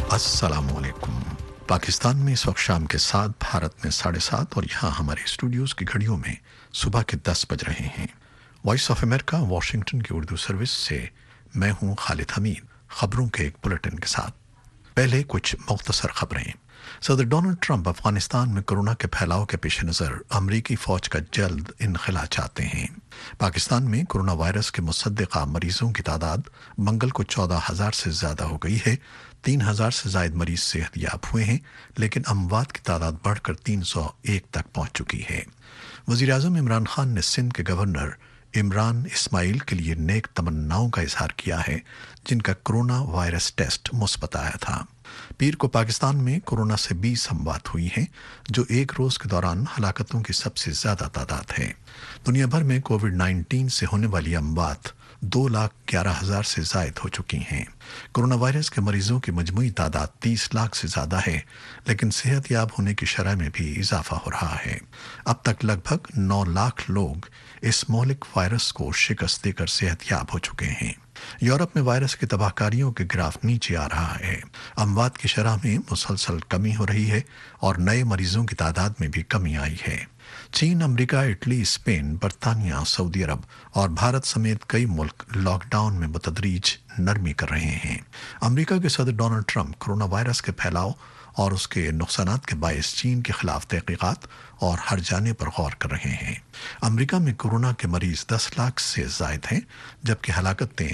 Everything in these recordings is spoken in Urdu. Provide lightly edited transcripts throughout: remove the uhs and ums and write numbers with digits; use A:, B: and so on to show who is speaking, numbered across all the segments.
A: अस्सलामुअलैकुम। पाकिस्तान में इस वक्त शाम के 7, भारत में 7:30 और यहाँ हमारे स्टूडियोज़ की घड़ियों में सुबह के 10 बज रहे हैं। वॉइस ऑफ अमेरिका वाशिंगटन की उर्दू सर्विस से मैं हूँ खालिद हमीद, खबरों के एक बुलेटिन के साथ। पहले कुछ मुख्तसर खबरें। सदर डोनाल्ड ट्रंप अफगानिस्तान में कोरोना के फैलाव के पेश नज़र अमरीकी फ़ौज का जल्द इनखला चाहते हैं। पाकिस्तान में कोरोना वायरस के मुसद्दिक़ा मरीजों की तादाद मंगल को 14,000 से ज़्यादा हो गई है। 3,000 से ज़ायद मरीज सेहतयाब हुए हैं, लेकिन अमवात की तादाद बढ़कर 301 तक पहुंच चुकी है। वज़ीर आज़म इमरान खान ने सिंध के गवर्नर इमरान इस्माइल के लिए नेक तमन्नाओं का इजहार किया है, जिनका कोरोना वायरस टेस्ट मुस्बत आया था। पीर को पाकिस्तान में कोरोना से 20 अमवात हुई हैं, जो एक रोज़ के दौरान हलाकतों की सबसे ज़्यादा तादाद है। दुनिया भर में कोविड-19 से होने वाली अमवात 2,11,000 से ज़ायद हो चुकी हैं। कोरोना वायरस के मरीजों की मजमूई तादाद 30 लाख से ज़्यादा है, लेकिन सेहतयाब होने की शरह में भी इजाफा हो रहा है। अब तक लगभग 9 लाख लोग इस मौलिक वायरस को शिकस्त देकर सेहतयाब हो चुके हैं। यूरोप में वायरस की तबाहकारियों के ग्राफ नीचे आ रहा है। अमवात की शरह में मुसलसल कमी हो रही है और नए मरीजों की तादाद में भी कमी आई है। चीन, अमेरिका, इटली, स्पेन, बरतानिया, सऊदी अरब और भारत समेत कई मुल्क लॉकडाउन में बतदरीज नरमी कर रहे हैं। अमेरिका के सदर डोनाल्ड ट्रंप कोरोना वायरस के फैलाव और उसके नुकसानात के बायस चीन के खिलाफ तहकीकात और हर जाने पर गौर कर रहे हैं। अमेरिका में कोरोना के मरीज 10 लाख से ज़ायद हैं, जबकि हलाकतें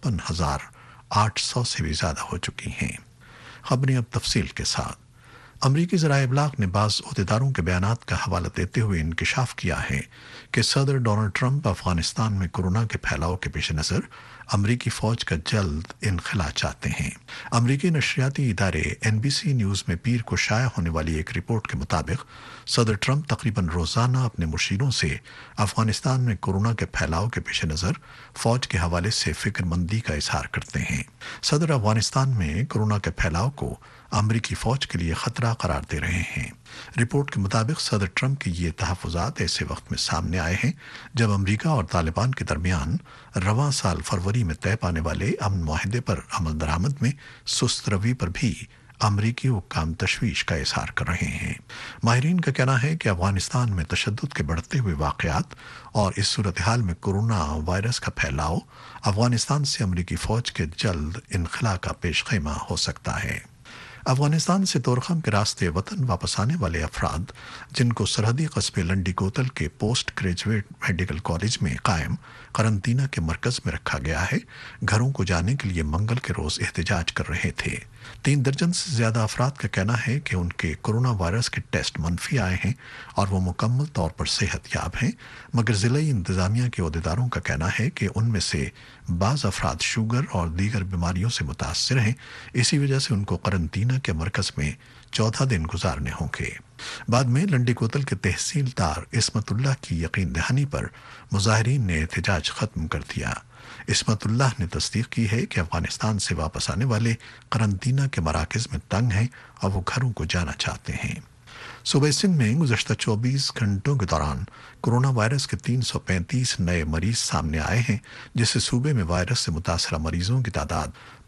A: 56,800 से भी ज़्यादा हो चुकी हैं। खबरें अब तफसील के साथ। अमरीकी ज़राए इब्लाग ने बाज़ अहदेदारों के बयानात का हवाला देते हुए इंकशाफ किया है कि सदर डोनाल्ड ट्रंप अफगानिस्तान में कोरोना के फैलाव के पेश नज़र अमरीकी फ़ौज का जल्द इनखला चाहते हैं। अमरीकी नशरियाती इदारे NBC न्यूज़ में पीर को शाया होने वाली एक रिपोर्ट के मुताबिक सदर ट्रंप तकरीबन रोज़ाना अपने मुशीरों से अफगानिस्तान में कोरोना के फैलाव के पेश नज़र फ़ौज के हवाले से फ़िक्रमंदी का इजहार करते हैं। सदर अफगानिस्तान में कोरोना के फैलाव को अमरीकी फ़ौज के लिए ख़तरा करार दे रहे हैं। रिपोर्ट के मुताबिक सदर ट्रंप के ये तहफ़्फ़ुज़ात ऐसे वक्त में सामने आए हैं जब अमरीका और तालिबान के दरमियान रवां साल फरवरी में तय पाने वाले अमन मुआहदे पर अमल दरामद में सुस्त रवि पर भी अमरीकी हुक्काम तशवीश का इजहार कर रहे हैं। माहिरीन का कहना है कि अफगानिस्तान में तशद्दुद के बढ़ते हुए वाक़यात और इस सूरत हाल में कोरोना वायरस का फैलाव अफगानिस्तान से अमरीकी फ़ौज के जल्द इनखला का पेश ख़ैमा हो सकता है। अफगानिस्तान से तोरखम के रास्ते वतन वापस आने वाले अफराद, जिनको सरहदी कस्बे लंडी कोतल के पोस्ट ग्रेजुएट मेडिकल कॉलेज में कायम करंतना के मरकज़ में रखा गया है, घरों को जाने के लिए मंगल के रोज़ एहतजाज कर रहे थे। 3 दर्जन से ज़्यादा अफराद का कहना है कि उनके कोरोना वायरस के टेस्ट मनफी आए हैं और वो मुकम्मल तौर पर सेहतयाब हैं, मगर ज़िलाई इंतज़ामिया के अहदेदारों का कहना है कि उनमें से बाज़ अफराद शुगर और दीगर बीमारियों से मुतासर हैं। इसी वजह से उनको करंतना के मरकज़ में 14 दिन गुजारने होंगे। बाद में लंडी कोतल के तहसीलदार इस्मतुल्लाह की यकीन दहानी पर मुजाहिरीन ने एहतजाज ख़त्म कर दिया। इस्मतुल्लाह ने तस्दीक की है कि अफगानिस्तान से वापस आने वाले करंतना के मराकज़ में तंग हैं और वो घरों को जाना चाहते हैं। सूबे सिंध में गुज़श्ता 24 घंटों के दौरान कोरोना वायरस के 335 नए मरीज सामने आए हैं, जिससे सूबे में वायरस से मुतासरा मरीजों की तादाद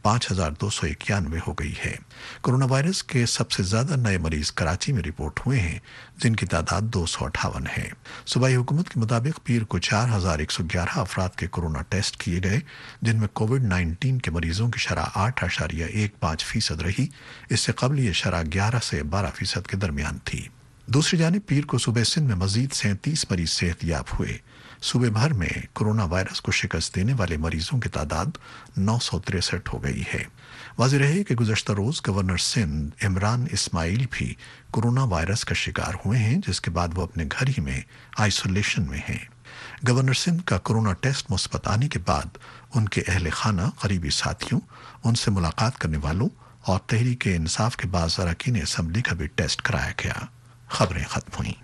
A: 5,291 हो गई है। कोरोना वायरस के सबसे ज़्यादा नए मरीज कराची में रिपोर्ट हुए हैं, जिनकी तादाद 258 है। सूबाई हुकूमत के मुताबिक पीर को 4,111 अफराद के कोरोना टेस्ट किए गए, जिनमें कोविड-19 के मरीजों की शरह 8.15% रही। इससे कबल ये शरह 11 से 12% के दरमियान थी। दूसरी जानिब पीर को सूबे सिंध में मजीद 37 मरीज सेहतयाब हुए। सूबे भर में कोरोना वायरस को शिकस्त देने वाले मरीजों की तादाद 963 हो गई है। वाज़ेह है कि गुज़श्ता रोज़ गवर्नर सिंध इमरान इस्माइल भी कोरोना वायरस का शिकार हुए हैं, जिसके बाद वो अपने घर ही में आइसोलेशन में हैं। गवर्नर सिंध का कोरोना टेस्ट मुस्बत आने के बाद उनके अहल खाना, करीबी साथियों, उनसे मुलाकात करने वालों और तहरीक इंसाफ के बाज़ अरकान असम्बली का भी टेस्ट कराया गया। खबरें खत्म हुई।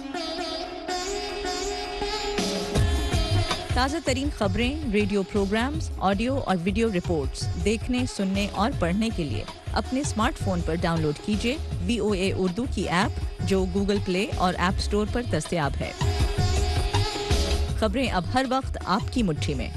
B: ताज़ा तरीन खबरें, रेडियो प्रोग्राम्स, ऑडियो और वीडियो रिपोर्ट्स देखने, सुनने और पढ़ने के लिए अपने स्मार्टफोन पर डाउनलोड कीजिए VOA उर्दू की ऐप, जो गूगल प्ले और ऐप स्टोर पर दस्तयाब है। खबरें अब हर वक्त आपकी मुट्ठी में।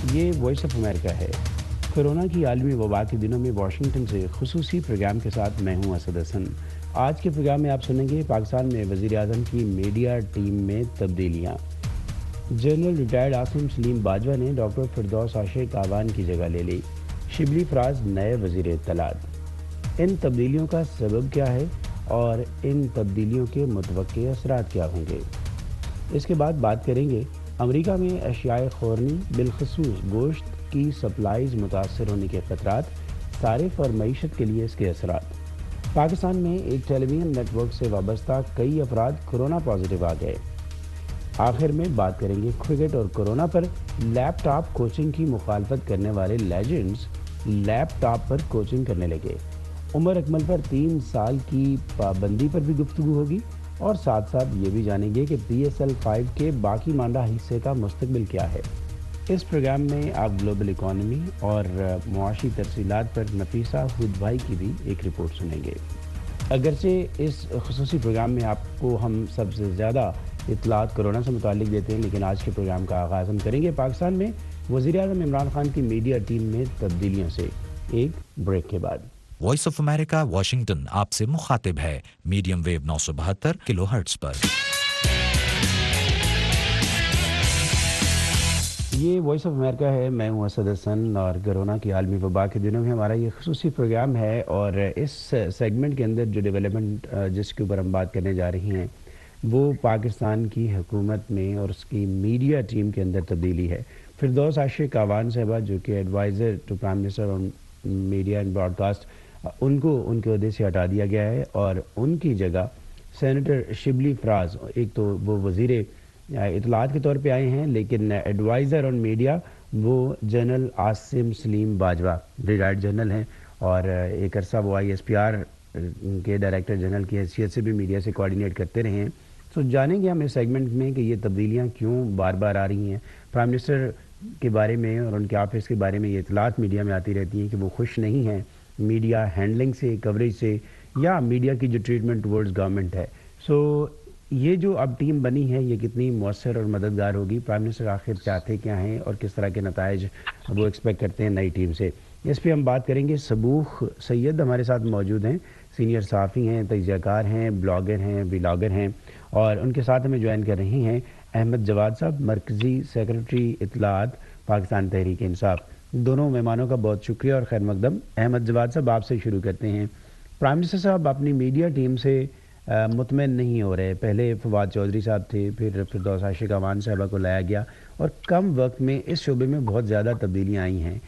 C: یہ وائس آف امریکہ ہے۔ کورونا کی عالمی وبا کے دنوں میں واشنگٹن سے خصوصی پروگرام کے ساتھ میں ہوں اسد حسن۔ آج کے پروگرام میں آپ سنیں گے پاکستان میں وزیر اعظم کی میڈیا ٹیم میں تبدیلیاں۔ جنرل ریٹائرڈ عاصم سلیم باجوہ نے ڈاکٹر فردوس عاشق آوان کی جگہ لے لی۔ شبلی فراز نئے وزیر اطلاعات۔ ان تبدیلیوں کا سبب کیا ہے اور ان تبدیلیوں کے متوقع اثرات کیا ہوں گے؟ اس کے بعد بات کریں گے امریکہ میں اشیاء خوردنی بالخصوص گوشت کی سپلائیز متاثر ہونے کے خطرات، صارف اور معیشت کے لیے اس کے اثرات۔ پاکستان میں ایک ٹیلی ویژن نیٹ ورک سے وابستہ کئی افراد کورونا پازیٹیو آ گئے۔ آخر میں بات کریں گے کرکٹ اور کورونا پر۔ لیپ ٹاپ کوچنگ کی مخالفت کرنے والے لیجنڈز لیپ ٹاپ پر کوچنگ کرنے لگے۔ عمر اکمل پر 3 سال کی پابندی پر بھی گفتگو ہوگی اور ساتھ ساتھ یہ بھی جانیں گے کہ PSL 5 کے باقی ماندہ حصے کا مستقبل کیا ہے۔ اس پروگرام میں آپ گلوبل اکانومی اور معاشی ترسیلات پر نفیسہ ہدوائی کی بھی ایک رپورٹ سنیں گے۔ اگرچہ اس خصوصی پروگرام میں آپ کو ہم سب سے زیادہ اطلاعات کورونا سے متعلق دیتے ہیں، لیکن آج کے پروگرام کا آغاز ہم کریں گے پاکستان میں وزیر اعظم عمران خان کی میڈیا ٹیم میں تبدیلیوں سے، ایک بریک کے بعد۔
D: وائس آف امریکہ واشنگٹن آپ سے مخاطب ہے میڈیم ویو 972 کلو ہرٹز پر۔
C: یہ وائس آف امریکہ ہے، میں ہوں اسد حسن، اور کورونا کی عالمی وبا کے دنوں میں ہمارا یہ خصوصی پروگرام ہے، اور اس سیگمنٹ کے اندر جو ڈیولپمنٹ جس کے اوپر ہم بات کرنے جا رہی ہیں وہ پاکستان کی حکومت میں اور اس کی میڈیا ٹیم کے اندر تبدیلی ہے۔ فردوس عاشق آوان صاحبہ جو کہ adviser to prime minister on media and broad, ان کو ان کے عہدے سے ہٹا دیا گیا ہے اور ان کی جگہ سینیٹر شبلی فراز، ایک تو وہ وزیر اطلاعات کے طور پہ آئے ہیں، لیکن ایڈوائزر آن میڈیا وہ general Asim Saleem Bajwa retired general ہیں، اور ایک عرصہ وہ ISPR کے ڈائریکٹر جنرل کی حیثیت سے بھی میڈیا سے کوارڈینیٹ کرتے رہے ہیں۔ تو جانیں گے ہم اس سیگمنٹ میں کہ یہ تبدیلیاں کیوں بار بار آ رہی ہیں۔ پرائم منسٹر کے بارے میں اور ان کے آفس کے بارے میں یہ اطلاعات میڈیا میں آتی رہتی ہیں کہ وہ خوش نہیں ہیں میڈیا ہینڈلنگ سے، کوریج سے، یا میڈیا کی جو ٹریٹمنٹ ٹورڈز گورنمنٹ ہے۔ سو یہ جو اب ٹیم بنی ہے یہ کتنی مؤثر اور مددگار ہوگی؟ پرائم منسٹر آخر چاہتے کیا ہیں اور کس طرح کے نتائج وہ ایکسپیکٹ کرتے ہیں نئی ٹیم سے؟ اس پہ ہم بات کریں گے۔ صبوح سید ہمارے ساتھ موجود ہیں، سینئر صحافی ہیں، تجزیہ کار ہیں، بلاگر ہیں، ولاگر ہیں، اور ان کے ساتھ ہمیں جوائن کر رہی ہیں احمد جواد صاحب، مرکزی سیکرٹری اطلاعات پاکستان تحریک انصاف۔ دونوں مہمانوں کا بہت شکریہ اور خیر مقدم۔ احمد جواد صاحب آپ سے شروع کرتے ہیں۔ پرائم منسٹر صاحب اپنی میڈیا ٹیم سے مطمئن نہیں ہو رہے، پہلے فواد چودھری صاحب تھے، پھر فردوس عاشق آوان صاحبہ کو لایا گیا، اور کم وقت میں اس شعبے میں بہت زیادہ تبدیلیاں آئی ہیں۔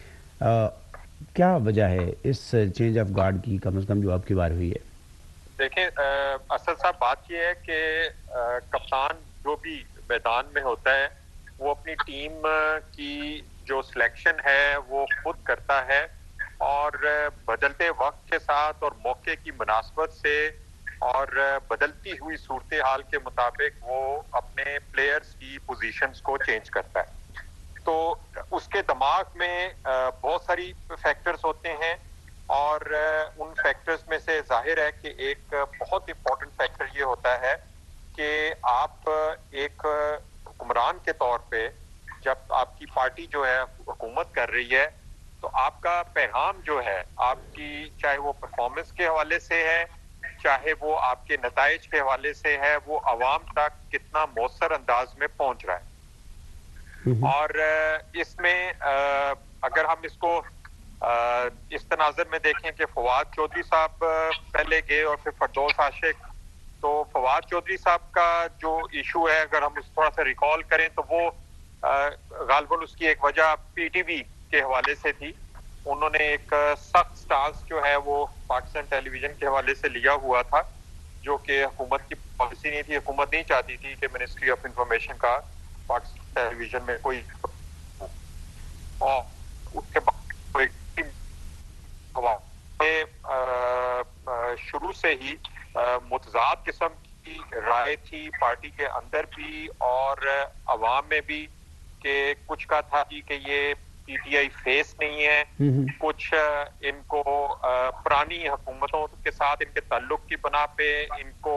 C: کیا وجہ ہے اس چینج آف گارڈ کی، کم از کم جو اب کی بار ہوئی ہے؟
E: دیکھیں اسد صاحب، بات یہ ہے کہ کپتان جو بھی میدان میں ہوتا ہے وہ اپنی ٹیم کی جو سلیکشن ہے وہ خود کرتا ہے، اور بدلتے وقت کے ساتھ اور موقع کی مناسبت سے اور بدلتی ہوئی صورتحال کے مطابق وہ اپنے پلیئرز کی پوزیشنز کو چینج کرتا ہے۔ تو اس کے دماغ میں بہت ساری فیکٹرز ہوتے ہیں، اور ان فیکٹرز میں سے ظاہر ہے کہ ایک بہت امپورٹنٹ فیکٹر یہ ہوتا ہے کہ آپ ایک حکمران کے طور پہ جب آپ کی پارٹی جو ہے حکومت کر رہی ہے تو آپ کا پیغام جو ہے آپ کی، چاہے وہ پرفارمنس کے حوالے سے ہے، چاہے وہ آپ کے نتائج کے حوالے سے ہے، وہ عوام تک کتنا مؤثر انداز میں پہنچ رہا ہے۔ اور اس میں اگر ہم اس کو اس تناظر میں دیکھیں کہ فواد چودھری صاحب پہلے گئے اور پھر فردوس عاشق، تو فواد چودھری صاحب کا جو ایشو ہے اگر ہم اس تھوڑا سا ریکال کریں تو وہ غالباً اس کی ایک وجہ PTV کے حوالے سے تھی۔ انہوں نے ایک سخت سٹانس جو ہے وہ پاکستان ٹیلی ویژن کے حوالے سے لیا ہوا تھا، جو کہ حکومت کی پالیسی نہیں تھی۔ حکومت نہیں چاہتی تھی کہ منسٹری آف انفارمیشن کا پاکستان ٹیلی ویژن میں کوئی، اور اس کے بعد شروع سے ہی متضاد قسم کی رائے تھی پارٹی کے اندر بھی اور عوام میں بھی، کہ کچھ کا تھا کہ یہ PTI فیس نہیں ہے، کچھ ان کو پرانی حکومتوں کے ساتھ ان کے تعلق کی بنا پہ ان کو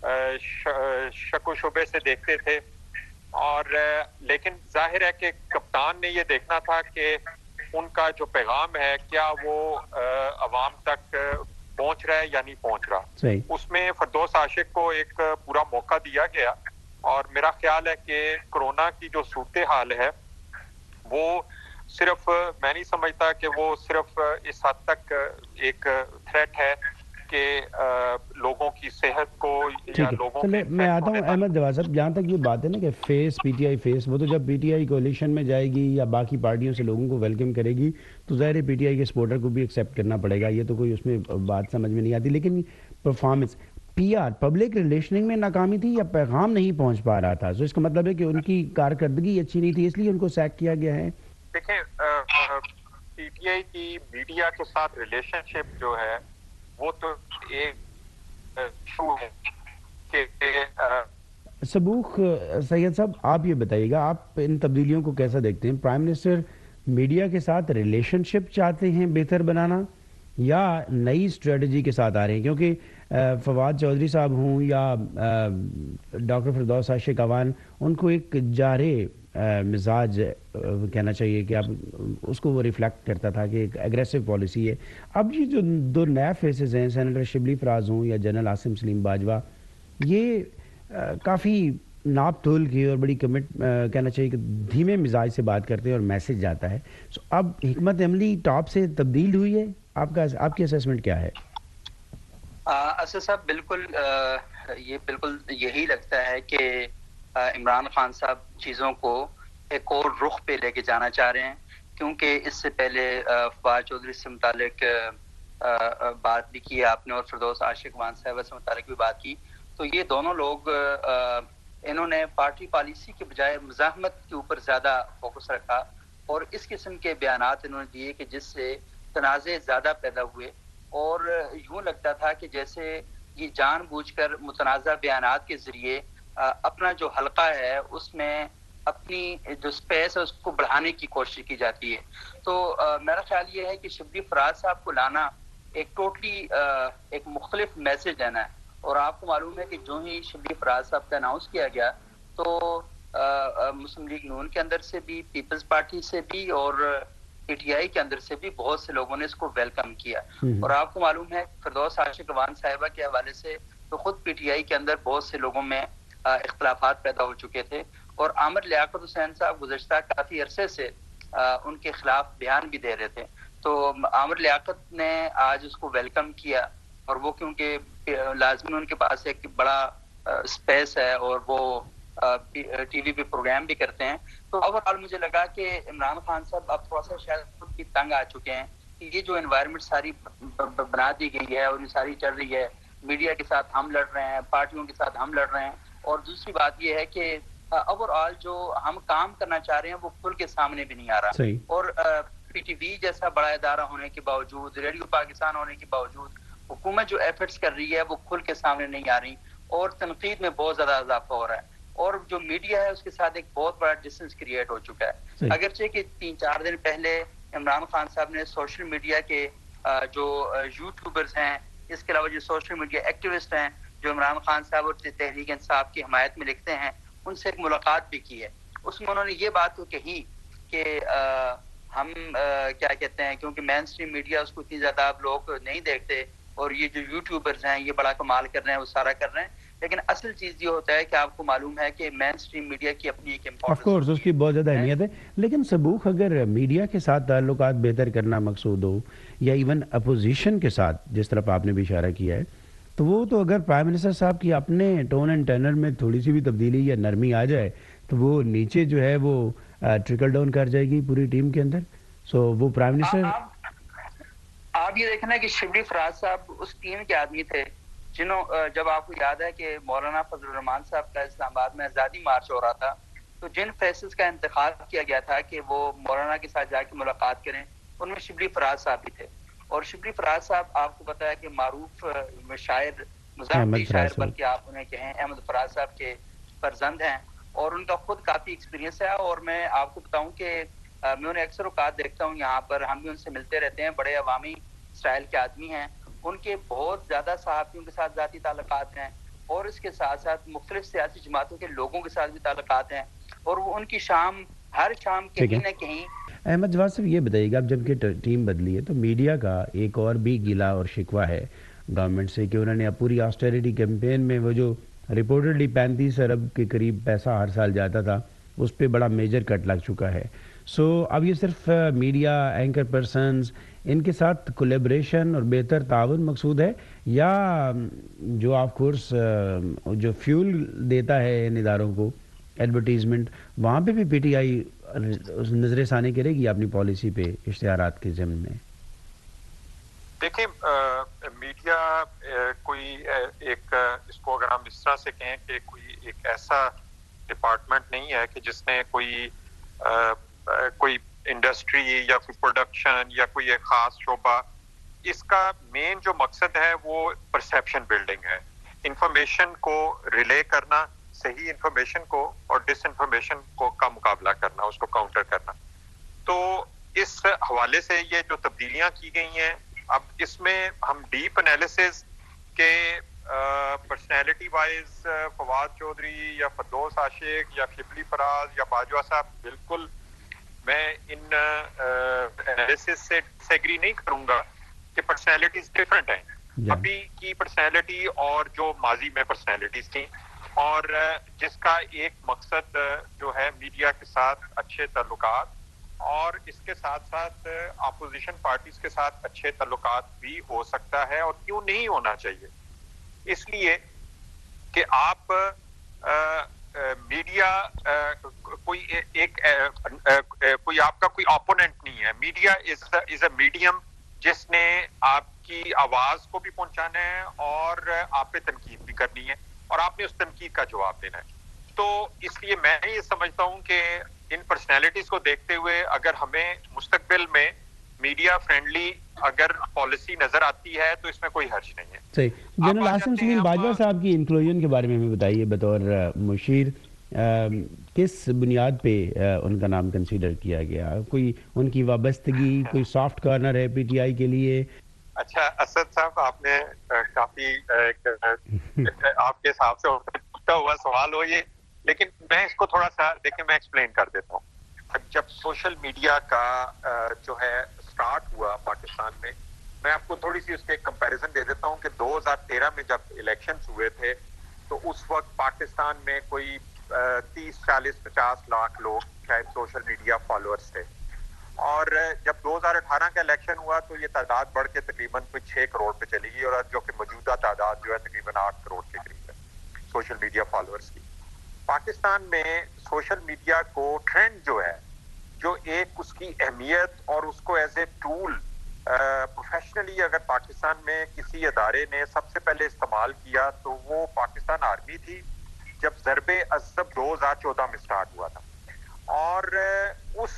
E: شک و شبے سے دیکھتے تھے۔ اور لیکن ظاہر ہے کہ کپتان نے یہ دیکھنا تھا کہ ان کا جو پیغام ہے کیا وہ عوام تک پہنچ رہا ہے یا نہیں پہنچ رہا. اس میں فردوس عاشق کو ایک پورا موقع دیا گیا اور میرا خیال ہے کہ کرونا کی جو صورتحال ہے وہ صرف میں نہیں سمجھتا کہ وہ صرف اس حد تک ایک تھریٹ ہے کہ لوگوں کی صحت کو یا لوگوں
C: چلے میں آتا ہوں احمد جواد صاحب. جہاں تک یہ بات ہے نا کہ face P T I face, وہ تو جب پی ٹی آئی کولیشن میں جائے گی یا باقی پارٹیوں سے لوگوں کو ویلکم کرے گی تو ظاہر ہے پی ٹی آئی کے سپورٹر کو بھی ایکسیپٹ کرنا پڑے گا، یہ تو کوئی اس میں بات سمجھ میں نہیں آتی. لیکن performance P R public relationing میں ناکامی تھی یا پیغام نہیں پہنچ پا رہا تھا؟ تو اس کا مطلب ہے کہ ان کی کارکردگی اچھی نہیں تھی اس لیے ان کو سیک کیا گیا ہے.
E: دیکھیں پی ٹی آئی کی میڈیا کے ساتھ ریلیشن شپ جو ہے وہ تو ایک ایشو ہے کہ
C: سبوخ سید صاحب آپ یہ بتائیے گا، آپ ان تبدیلیوں کو کیسا دیکھتے ہیں؟ پرائم منسٹر میڈیا کے ساتھ ریلیشن شپ چاہتے ہیں بہتر بنانا یا نئی اسٹریٹجی کے ساتھ آ رہے ہیں؟ کیونکہ فواد چودھری صاحب ہوں یا ڈاکٹر فردوس عاشق اعوان، ان کو ایک جارے مزاج کہنا چاہیے کہ اب اس کو وہ ریفلیکٹ کرتا تھا کہ ایک ایگریسو پالیسی ہے. اب یہ جو دو نئے فیسز ہیں، سینیٹر شبلی فراز ہوں یا جنرل عاصم سلیم باجوہ، یہ کافی ناپ تول کی اور بڑی کہنا چاہیے کہ دھیمے مزاج سے بات کرتے ہیں اور میسج جاتا ہے. اب حکمت عملی ٹاپ سے تبدیل ہوئی ہے، آپ کی اسیسمنٹ کیا ہے؟
F: اسد صاحب بالکل یہ بالکل یہی لگتا ہے کہ عمران خان صاحب چیزوں کو ایک اور رخ پہ لے کے جانا چاہ رہے ہیں، کیونکہ اس سے پہلے فواد چودھری سے متعلق بات بھی کی آپ نے اور فردوس عاشق اعوان صاحبہ سے متعلق بھی بات کی. تو یہ دونوں لوگ انہوں نے پارٹی پالیسی کے بجائے مزاحمت کے اوپر زیادہ فوکس رکھا اور اس قسم کے بیانات انہوں نے دیے کہ جس سے تنازع زیادہ پیدا ہوئے اور یوں لگتا تھا کہ جیسے یہ جان بوجھ کر متنازع بیانات کے ذریعے اپنا جو حلقہ ہے اس میں اپنی جو سپیس ہے اس کو بڑھانے کی کوشش کی جاتی ہے. تو میرا خیال یہ ہے کہ شبلی فراز صاحب کو لانا ایک ٹوٹلی ایک مختلف میسج دینا ہے. اور آپ کو معلوم ہے کہ جو ہی شبلی فراز صاحب کا اناؤنس کیا گیا تو مسلم لیگ نون کے اندر سے بھی، پیپلز پارٹی سے بھی اور پی ٹی آئی کے اندر سے بھی بہت سے لوگوں نے اس کو ویلکم کیا. اور آپ کو معلوم ہے فردوس عاشق اعوان صاحبہ کے حوالے سے تو خود پی ٹی آئی کے اندر بہت سے لوگوں میں اختلافات پیدا ہو چکے تھے اور عامر لیاقت حسین صاحب گزشتہ کافی عرصے سے ان کے خلاف بیان بھی دے رہے تھے. تو عامر لیاقت نے آج اس کو ویلکم کیا اور وہ کیونکہ لازمی ان کے پاس ایک بڑا اسپیس ہے اور وہ ٹی وی پہ پروگرام بھی کرتے ہیں. تو اوورآل مجھے لگا کہ عمران خان صاحب اب تھوڑا سا شاید خود بھی تنگ آ چکے ہیں کہ یہ جو انوائرمنٹ ساری بنا دی گئی ہے اور یہ ساری چل رہی ہے، میڈیا کے ساتھ ہم لڑ رہے ہیں، پارٹیوں کے ساتھ ہم لڑ رہے ہیں، اور دوسری بات یہ ہے کہ اوورآل جو ہم کام کرنا چاہ رہے ہیں وہ کھل کے سامنے بھی نہیں آ رہا. اور پی ٹی وی جیسا بڑا ادارہ ہونے کے باوجود، ریڈیو پاکستان ہونے کے باوجود حکومت جو ایفرٹس کر رہی ہے وہ کھل کے سامنے نہیں آ رہی اور تنقید میں بہت زیادہ اضافہ ہو رہا ہے. اور جو میڈیا ہے اس کے ساتھ ایک بہت بڑا ڈسٹینس کریٹ ہو چکا ہے. اگرچہ کہ 3-4 دن پہلے عمران خان صاحب نے سوشل میڈیا کے جو یوٹیوبرز ہیں، اس کے علاوہ جو سوشل میڈیا ایکٹیوسٹ ہیں جو عمران خان صاحب اور تحریک انصاف کی حمایت میں لکھتے ہیں، ان سے ایک ملاقات بھی کی ہے. اس میں انہوں نے یہ بات تو کہی کہ ہم کیا کہتے ہیں، کیونکہ مین اسٹریم میڈیا اس کو اتنی زیادہ آپ لوگ نہیں دیکھتے اور یہ جو یوٹیوبرز ہیں یہ بڑا کمال کر رہے ہیں، وہ سارا کر رہے ہیں، لیکن اصل چیز یہ ہوتا ہے کہ آپ کو معلوم ہے کہ مین اسٹریم میڈیا کی اپنی ایک امپورٹنس
C: آف کورس اس کی بہت زیادہ اہمیت ہے. لیکن سبوخ اگر میڈیا کے ساتھ تعلقات بہتر کرنا مقصود ہو یا ایون اپوزیشن کے ساتھ جس طرف آپ نے بھی اشارہ کیا ہے، تو وہ تو اگر پرائم منسٹر صاحب کی اپنے ٹون اینڈ ٹینر میں تھوڑی سی بھی تبدیلی یا نرمی آ جائے تو وہ نیچے جو ہے وہ ٹرکل ڈاؤن کر جائے گی پوری ٹیم کے اندر. سو وہ پرائم منسٹر
F: آپ یہ دیکھنا کہ شبلی فراز صاحب اس ٹیم کے آدمی تھے جنہوں جب آپ کو یاد ہے کہ مولانا فضل الرحمان صاحب کا اسلام آباد میں آزادی مارچ ہو رہا تھا تو جن فیسز کا انتخاب کیا گیا تھا کہ وہ مولانا کے ساتھ جا کے ملاقات کریں ان میں شبلی فراز صاحب بھی تھے. اور شبلی فراز صاحب آپ کو پتا ہے کہ معروف شاعر مزاحمتی شاعر بلکہ آپ انہیں کہیں احمد فراز صاحب کے فرزند ہیں اور ان کا خود کافی ایکسپیرینس ہے. اور میں آپ کو بتاؤں کہ میں انہیں اکثر اوقات دیکھتا ہوں یہاں پر، ہم بھی ان سے ملتے رہتے ہیں، بڑے عوامی اسٹائل کے آدمی ہیں. ان کے بہت زیادہ صحافیوں کے ساتھ ذاتی تعلقات ہیں اور اس کے ساتھ ساتھ مختلف سیاسی جماعتوں کے لوگوں کے ساتھ بھی تعلقات ہیں اور وہ ان کی شام ہر شام کہیں نہ کہیں.
C: احمد جواد صاحب یہ بتائیے گا، اب جب کہ ٹیم بدلی ہے تو میڈیا کا ایک اور بھی گلا اور شکوہ ہے گورنمنٹ سے کہ انہوں نے پوری آسٹیریٹی کیمپین میں وہ جو رپورٹڈلی 35 ارب کے قریب پیسہ ہر سال جاتا تھا اس پہ بڑا میجر کٹ لگ چکا ہے. سو اب یہ صرف میڈیا اینکر پرسنز ان کے ساتھ کولیبریشن اور بہتر تعاون مقصود ہے، یا جو آف کورس جو فیول دیتا ہے ان اداروں کو ایڈورٹیزمنٹ، وہاں پہ بھی پی ٹی آئی نظر ثانی کرے گی اپنی پالیسی پہ اشتہارات کے ضمن میں؟
E: دیکھیں میڈیا کوئی ایک اس کو اگر ہم اس طرح سے کہیں کہ کوئی ایک ایسا ڈپارٹمنٹ نہیں ہے کہ جس نے کوئی انڈسٹری یا کوئی پروڈکشن یا کوئی ایک خاص شعبہ. اس کا مین جو مقصد ہے وہ پرسیپشن بلڈنگ ہے، انفارمیشن کو ریلے کرنا، صحیح انفارمیشن کو اور ڈس انفارمیشن کو کا مقابلہ کرنا، اس کو کاؤنٹر کرنا. تو اس حوالے سے یہ جو تبدیلیاں کی گئی ہیں، اب اس میں ہم ڈیپ انالیسز کے پرسنالٹی وائز فواد چودھری یا فردوس عاشق یا شبلی فراز یا باجوہ صاحب، بالکل میں ان انالیسز سے ڈسیگری نہیں کروں گا کہ پرسنالٹیز ڈفرینٹ ہیں. ابھی کی پرسنالٹی اور جو ماضی میں پرسنالٹیز تھیں، اور جس کا ایک مقصد جو ہے میڈیا کے ساتھ اچھے تعلقات اور اس کے ساتھ ساتھ اپوزیشن پارٹیز کے ساتھ اچھے تعلقات بھی ہو سکتا ہے، اور کیوں نہیں ہونا چاہیے. اس لیے کہ آپ میڈیا کوئی آپ کا کوئی اپوننٹ نہیں ہے. میڈیا از اے میڈیم جس نے آپ کی آواز کو بھی پہنچانا ہے اور آپ پہ تنقید بھی کرنی ہے، اور آپ نے اس تنقید کا جواب دینا ہے. تو اس لیے میں یہ سمجھتا ہوں کہ ان پرسنالٹیز کو دیکھتے ہوئے اگر ہمیں مستقبل میں میڈیا فرینڈلی اگر پالیسی نظر آتی ہے تو اس میں کوئی حرج نہیں ہے.
C: صحیح. جنرل عاصم سلیل باجوہ صاحب کی انکلوژن کے بارے میں ہمیں بتائیے بطور مشیر، کس بنیاد پہ ان کا نام کنسیڈر کیا گیا؟ کوئی ان کی وابستگی، کوئی سافٹ کارنر ہے پی ٹی آئی کے لیے؟
E: اچھا اسد صاحب، آپ نے کافی آپ کے حساب سے پوچھا ہوا سوال ہو یہ، لیکن میں اس کو تھوڑا سا دیکھیں میں ایکسپلین کر دیتا ہوں. جب سوشل میڈیا کا جو ہے سٹارٹ ہوا پاکستان میں، میں آپ کو تھوڑی سی اس کے کمپیریزن دے دیتا ہوں کہ 2013 میں جب الیکشنز ہوئے تھے تو اس وقت پاکستان میں کوئی 30, 40, 50 لاکھ لوگ شاید سوشل میڈیا فالوورز تھے، اور جب 2018 کا الیکشن ہوا تو یہ تعداد بڑھ کے تقریباً کوئی 6 کروڑ پہ چلی گئی، اور جو کہ موجودہ تعداد جو ہے تقریباً 8 کروڑ کے قریب ہے سوشل میڈیا فالوورز کی. پاکستان میں سوشل میڈیا کو ٹرینڈ جو ہے، جو ایک اس کی اہمیت اور اس کو ایز اے ٹول پروفیشنلی اگر پاکستان میں کسی ادارے نے سب سے پہلے استعمال کیا تو وہ پاکستان آرمی تھی، جب ضرب عضب 2014 میں سٹارٹ ہوا تھا. اور اس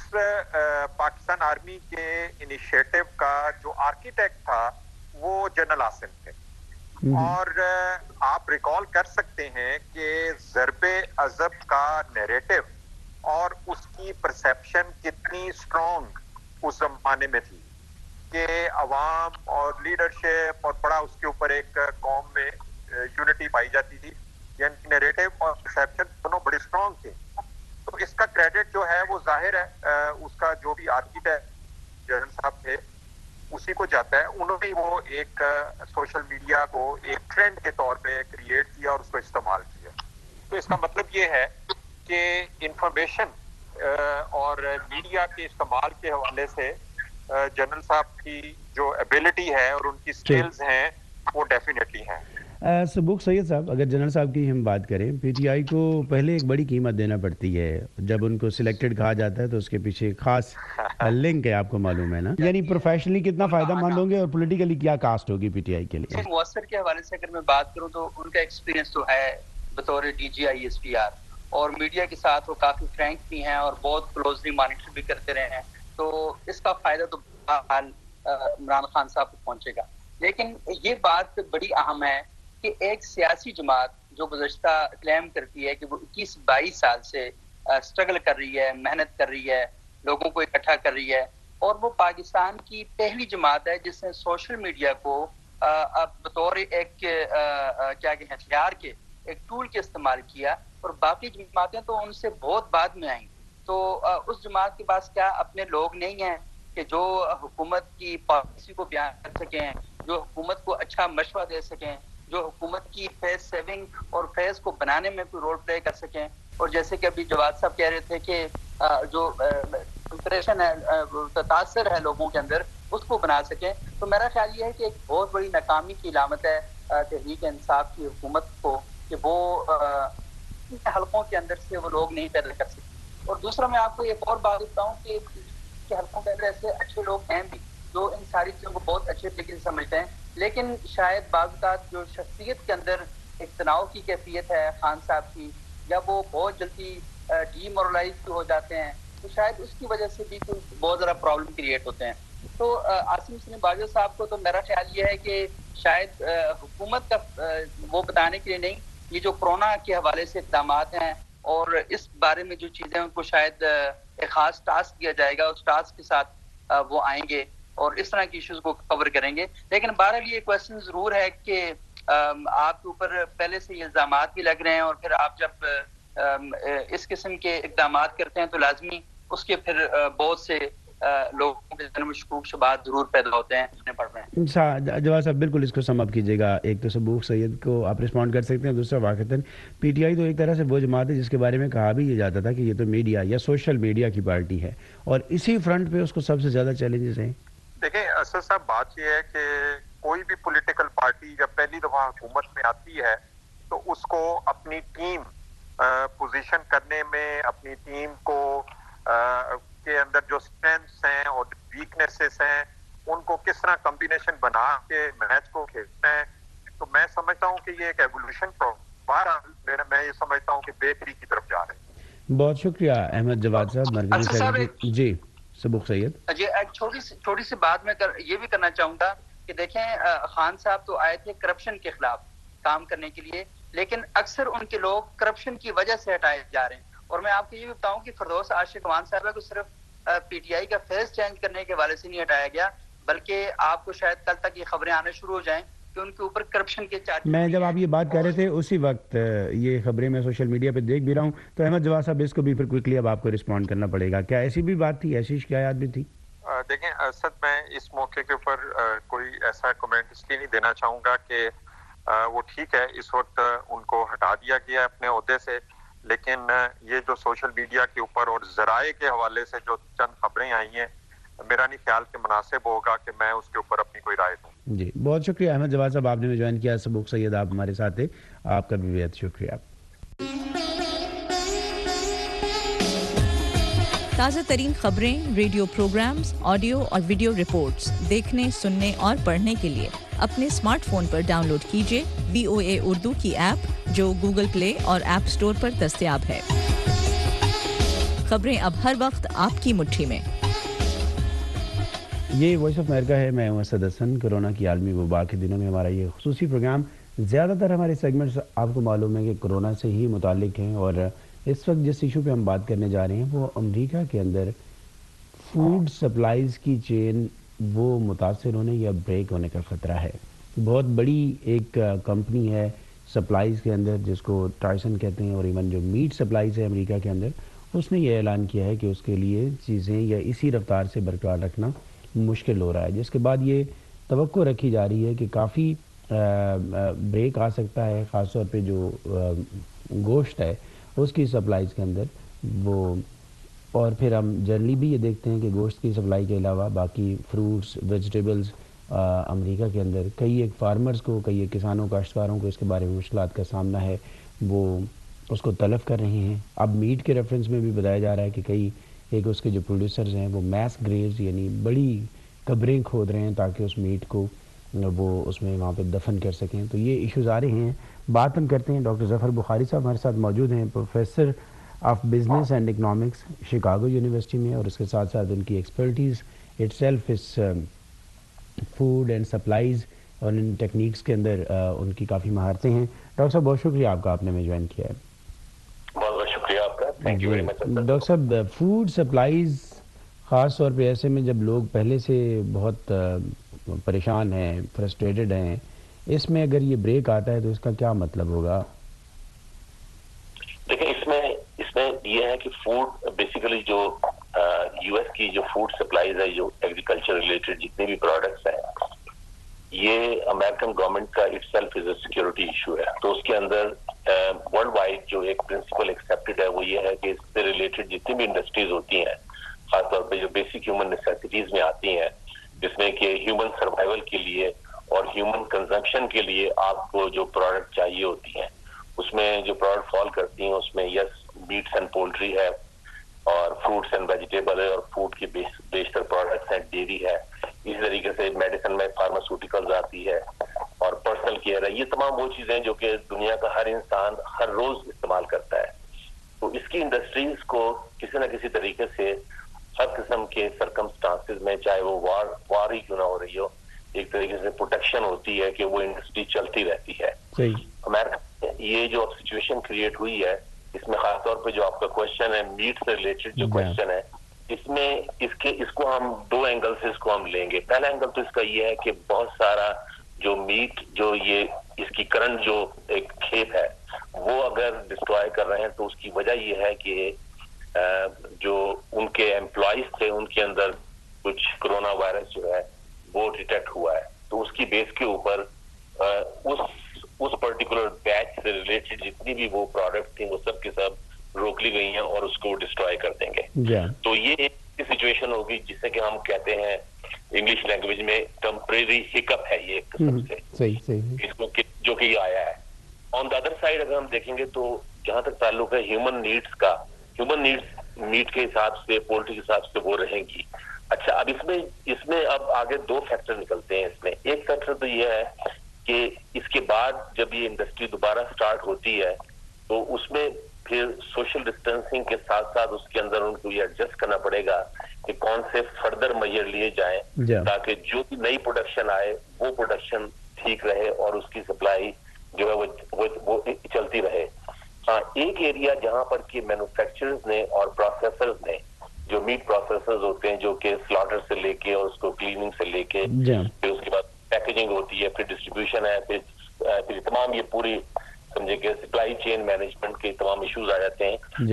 E: پاکستان آرمی کے انیشیٹو کا جو آرکیٹیکٹ تھا وہ جنرل عاصم تھے. اور آپ ریکال کر سکتے ہیں کہ ضرب عضب کا نیریٹو اور اس کی پرسیپشن کتنی اسٹرانگ اس زمانے میں تھی کہ عوام اور لیڈرشپ اور بڑا اس کے اوپر ایک قوم میں یونٹی پائی جاتی تھی، یعنی نیریٹو اور پرسیپشن دونوں بڑے اسٹرانگ تھے. تو اس کا کریڈٹ جو ہے وہ ظاہر ہے اس کا جو بھی آرکیٹیکٹ جنرل صاحب تھے اسی کو جاتا ہے. انہوں نے وہ ایک سوشل میڈیا کو ایک ٹرینڈ کے طور پہ کریٹ کیا اور اس کو استعمال کیا. تو اس کا مطلب یہ ہے کہ انفارمیشن اور میڈیا کے استعمال کے حوالے سے جنرل صاحب کی جو ایبلٹی ہے اور ان کی سکلز ہیں وہ ڈیفینیٹلی ہیں.
C: سبوق سید صاحب، اگر جنرل صاحب کی ہم بات کریں، پی ٹی آئی کو پہلے ایک بڑی قیمت دینا پڑتی ہے جب ان کو سلیکٹڈ کہا جاتا ہے تو اس کے پیچھے خاص لنک ہے، آپ کو معلوم ہے نا؟ یعنی پروفیشنلی کتنا فائدہ مند ہوں گے اور پولیٹیکلی کیا کاسٹ ہوگی پی ٹی آئی کے لیے؟
F: مؤثر کے حوالے سے اگر میں بات کروں تو ان کا ایکسپیرینس تو ہے بطور D G I S P R, اور میڈیا کے ساتھ وہ کافی فرینک بھی ہیں اور بہت کلوزلی مانیٹر بھی کرتے رہے ہیں. تو اس کا فائدہ تو بہرحال عمران خان صاحب کو پہنچے گا. لیکن یہ بات بڑی اہم ہے کہ ایک سیاسی جماعت جو گزشتہ کلیم کرتی ہے کہ وہ 21-22 سال سے اسٹرگل کر رہی ہے، محنت کر رہی ہے، لوگوں کو اکٹھا کر رہی ہے، اور وہ پاکستان کی پہلی جماعت ہے جس نے سوشل میڈیا کو بطور ایک کیا کہ ہتھیار کے، ایک ٹول کے استعمال کیا، اور باقی جماعتیں تو ان سے بہت بعد میں آئیں. تو اس جماعت کے پاس کیا اپنے لوگ نہیں ہیں کہ جو حکومت کی پالیسی کو بیان کر سکیں, جو حکومت کو اچھا مشورہ دے سکیں, جو حکومت کی فیس سیونگ اور فیس کو بنانے میں کوئی رول پلے کر سکیں. اور جیسے کہ ابھی جواد صاحب کہہ رہے تھے کہ جو امپریشن ہے, تاثر ہے لوگوں کے اندر, اس کو بنا سکیں. تو میرا خیال یہ ہے کہ ایک بہت بڑی ناکامی کی علامت ہے تحریک انصاف کی حکومت کو کہ وہ حلقوں کے اندر سے وہ لوگ نہیں پیدا کر سکتے. اور دوسرا میں آپ کو ایک اور بات بتاؤں کہ حلقوں کے اندر ایسے اچھے لوگ ہیں بھی جو ان ساری چیزوں کو بہت اچھے طریقے سے سمجھتے ہیں, لیکن شاید بعض اوقات جو شخصیت کے اندر ایک تناؤ کی کیفیت ہے خان صاحب کی, یا وہ بہت جلدی ڈی مورلائز ہو جاتے ہیں, تو شاید اس کی وجہ سے بھی بہت زیادہ پرابلم کریٹ ہوتے ہیں. تو عاصم حسین باجوہ صاحب کو تو میرا خیال یہ ہے کہ شاید حکومت کا وہ بتانے کے لیے نہیں, یہ جو کورونا کے حوالے سے اقدامات ہیں اور اس بارے میں جو چیزیں ان کو شاید ایک خاص ٹاسک دیا جائے گا, اس ٹاسک کے ساتھ وہ آئیں گے اور اس طرح کی ایشوز کو کور کریں گے. لیکن بہرحال یہ کویسچن ضرور ہے کہ آپ کے اوپر پہلے سے یہ الزامات بھی لگ رہے ہیں, اور پھر آپ جب اس قسم کے اقدامات کرتے ہیں تو لازمی اس کے پھر بہت سے لوگوں کے ذہن میں شکوک شبہات ضرور پیدا ہوتے ہیں پڑ رہے ہیں.
C: جواد صاحب بالکل اس کو سم اپ کیجیے گا. ایک تو سبوق سید کو آپ رسپونڈ کر سکتے ہیں, دوسرا واقعتاً پی ٹی آئی تو ایک طرح سے وہ جماعت ہے جس کے بارے میں کہا بھی یہ جاتا تھا کہ یہ تو میڈیا یا سوشل میڈیا کی پارٹی ہے, اور اسی فرنٹ پہ اس کو سب سے زیادہ چیلنجز ہیں.
E: دیکھیں اسد صاحب, بات یہ ہے کہ کوئی بھی پولیٹیکل پارٹی جب پہلی دفعہ حکومت میں آتی ہے تو اس کو اپنی ٹیم پوزیشن کرنے میں, اپنی ٹیم کو کے اندر جو اسٹرینتھس ہیں اور ویکنیسز ہیں ان کو کس طرح کمبینیشن بنا کے میچ کو کھیلنا ہے. تو میں سمجھتا ہوں کہ یہ ایک ایوولوشن میں یہ سمجھتا ہوں کہ بہتری کی طرف جا رہے ہیں.
C: بہت شکریہ احمد جواد صاحب, مرکزی سیکرٹری. جی سبوق سید.
F: جی ایک چھوٹی سی بات میں یہ بھی کرنا چاہوں گا کہ دیکھیں خان صاحب تو آئے تھے کرپشن کے خلاف کام کرنے کے لیے, لیکن اکثر ان کے لوگ کرپشن کی وجہ سے ہٹائے جا رہے ہیں. اور میں آپ کو یہ بھی بتاؤں کہ فردوس عاشق وان صاحبہ کو صرف پی ٹی آئی کا فیس چینج کرنے کے حوالے سے نہیں ہٹایا گیا, بلکہ آپ کو شاید کل تک یہ خبریں آنا شروع ہو جائیں کہ ان کے اوپر کرپشن کے چارج.
C: میں جب آپ یہ بات کر رہے تھے اسی وقت یہ خبریں میں سوشل میڈیا پہ دیکھ بھی رہا ہوں, تو احمد جواد صاحب اس کو بھی پھر کوئکلی اب آپ کو رسپونڈ کرنا پڑے گا. کیا ایسی بھی بات تھی, ایسی شکایات بھی تھی؟
E: دیکھیں اسد, میں اس موقع کے اوپر کوئی ایسا کمنٹ اس لیے نہیں دینا چاہوں گا کہ وہ ٹھیک ہے اس وقت ان کو ہٹا دیا گیا ہے اپنے عہدے سے, لیکن یہ جو سوشل میڈیا کے اوپر اور ذرائع کے حوالے سے جو چند خبریں آئی ہیں, میرا نہیں خیال کہ مناسب ہوگا کہ میں اس کے اوپر اپنی کوئی رائے دوں.
C: جی بہت شکریہ احمد جواد صاحب, آپ نے جوائن کیا. سبوق سید آپ ہمارے ساتھ ہیں, آپ کا بھی بہت شکریہ.
B: تازہ ترین خبریں, ریڈیو پروگرامز, آڈیو اور ویڈیو رپورٹس دیکھنے, سننے اور پڑھنے کے لیے اپنے اسمارٹ فون پر ڈاؤن لوڈ کیجیے VOA اردو کی ایپ جو گوگل پلے اور ایپ اسٹور پر دستیاب ہے. خبریں اب ہر وقت آپ کی مٹھی میں.
C: یہ وائس آف امریکہ ہے, میں ہوں اسد حسن. کورونا کی عالمی وبا کے دنوں میں ہمارا یہ خصوصی پروگرام, زیادہ تر ہمارے سیگمنٹس آپ کو معلوم ہے کہ کورونا سے ہی متعلق ہیں, اور اس وقت جس ایشو پہ ہم بات کرنے جا رہے ہیں وہ امریکہ کے اندر فوڈ سپلائز کی چین وہ متاثر ہونے یا بریک ہونے کا خطرہ ہے. بہت بڑی ایک کمپنی ہے سپلائز کے اندر جس کو ٹائسن کہتے ہیں, اور ایون جو میٹ سپلائز ہے امریکہ کے اندر, اس نے یہ اعلان کیا ہے کہ اس کے لیے چیزیں یا اسی رفتار سے برقرار رکھنا مشکل ہو رہا ہے, جس کے بعد یہ توقع رکھی جا رہی ہے کہ کافی بریک آ سکتا ہے, خاص طور پہ جو گوشت ہے اس کی سپلائز کے اندر وہ. اور پھر ہم جنرلی بھی یہ دیکھتے ہیں کہ گوشت کی سپلائی کے علاوہ باقی فروٹس, ویجیٹیبلز امریکہ کے اندر کئی ایک فارمرز کو, کئی ایک کسانوں, کاشتکاروں کو اس کے بارے میں مشکلات کا سامنا ہے, وہ اس کو تلف کر رہے ہیں. اب میٹ کے ریفرنس میں بھی بتایا جا رہا ہے کہ کئی ایک اس کے جو پروڈیوسرز ہیں وہ میس گریوز یعنی بڑی قبریں کھود رہے ہیں تاکہ اس میٹ کو وہ اس میں وہاں پہ دفن کر سکیں. تو یہ ایشوز آ رہے ہیں. بات ہم کرتے ہیں ڈاکٹر ظفر بخاری صاحب ہمارے ساتھ موجود ہیں, professor of business and economics Chicago university میں, اور اس کے ساتھ ساتھ ان کی expertise it self as food and supplies اور ان ٹیکنیکس کے اندر ان کی کافی مہارتیں ہیں. ڈاکٹر صاحب بہت شکریہ آپ کا, آپ نے ہمیں جوائن کیا ہے.
G: بہت بہت شکریہ آپ کا, thank you very much.
C: Doctor صاحب فوڈ سپلائز خاص طور پہ ایسے میں جب لوگ پہلے سے بہت پریشان ہیں, فرسٹریٹڈ ہیں, اس میں اگر یہ بریک آتا ہے تو اس کا کیا مطلب ہوگا؟
G: دیکھیں اس میں یہ हैं कि फूड बेसिकली जो यूएस की जो फूड सप्लाईज है, जो एग्रीकल्चर रिलेटेड जितने भी प्रोडक्ट्स हैं, ये अमेरिकन गवर्नमेंट का itself is a security issue है। तो उसके अंदर वर्ल्ड वाइड जो एक प्रिंसिपल एक्सेप्टेड है वो ये है कि इससे रिलेटेड जितनी भी इंडस्ट्रीज होती हैं, खासतौर पे जो बेसिक ह्यूमन नेसेसिटीज में आती हैं, जिसमें कि ह्यूमन सर्वाइवल के लिए और ह्यूमन कंजम्पशन के लिए आपको जो प्रोडक्ट चाहिए होती हैं, उसमें जो प्रोडक्ट फॉल करती हैं उसमें यस मीट्स एंड पोल्ट्री है, और फ्रूट्स एंड वेजिटेबल है, और फूड के बेशतर प्रोडक्ट्स हैं, डेयरी है, इसी तरीके से मेडिसिन में फार्मास्यूटिकल्स आती है, और पर्सनल केयर है। ये तमाम वो चीजें जो कि दुनिया का हर इंसान हर रोज इस्तेमाल करता है। तो इसकी इंडस्ट्रीज को किसी न किसी तरीके से हर किस्म के सर्कमस्टांसेस में, चाहे वो वार ही क्यों ना हो रही हो, एक तरीके से प्रोटेक्शन होती है कि वो इंडस्ट्री चलती रहती है। अमेरिका ये जो सिचुएशन क्रिएट हुई है, इसमें खासतौर पे जो आपका क्वेश्चन है मीट से रिलेटेड जो क्वेश्चन है, इसमें इसको हम दो एंगल से इसको हम लेंगे। पहला एंगल तो इसका ये है कि बहुत सारा जो मीट जो ये इसकी करंट जो एक खेप है वो अगर डिस्ट्रॉय कर रहे हैं, तो उसकी वजह ये है कि जो उनके एम्प्लॉइज थे उनके अंदर कुछ कोरोना वायरस जो है वो डिटेक्ट हुआ है। तो उसकी बेस के ऊपर उस पर्टिकुलर बैच से रिलेटेड जितनी भी वो प्रोडक्ट थी वो सब के सब रोक ली गई हैं और उसको डिस्ट्रॉय कर देंगे। तो ये एक सिचुएशन होगी जिसे कि हम कहते हैं इंग्लिश लैंग्वेज में टेम्परेरी हिकअप है, ये एक किस्म से
C: सही
G: इसको जो कि आया है। ऑन द अदर साइड अगर हम देखेंगे तो जहां तक ताल्लुक है ह्यूमन नीड्स का, ह्यूमन नीड्स मीट के हिसाब से, पोल्ट्री के हिसाब से वो रहेंगी। अच्छा, अब इसमें अब आगे दो फैक्टर निकलते हैं। इसमें एक फैक्टर तो ये है कि इसके बाद जब ये इंडस्ट्री दोबारा स्टार्ट होती है तो उसमें फिर सोशल डिस्टेंसिंग के साथ साथ उसके अंदर उनको ये एडजस्ट करना पड़ेगा कि कौन से फर्दर मेजर लिए जाएं ताकि जो भी नई प्रोडक्शन आए वो प्रोडक्शन ठीक रहे और उसकी सप्लाई जो है वो चलती रहे। हाँ, एक एरिया जहां पर कि मैन्युफैक्चरर्स ने और प्रोसेसर्स ने, जो मीट प्रोसेसर्स होते हैं जो कि स्लॉटर से लेके और उसको क्लीनिंग से लेके फिर उसके बाद पैकेजिंग होती है, फिर डिस्ट्रीब्यूशन है, फिर तमाम ये पूरी समझे कि सप्लाई चेन मैनेजमेंट के तमाम इश्यूज आ जाते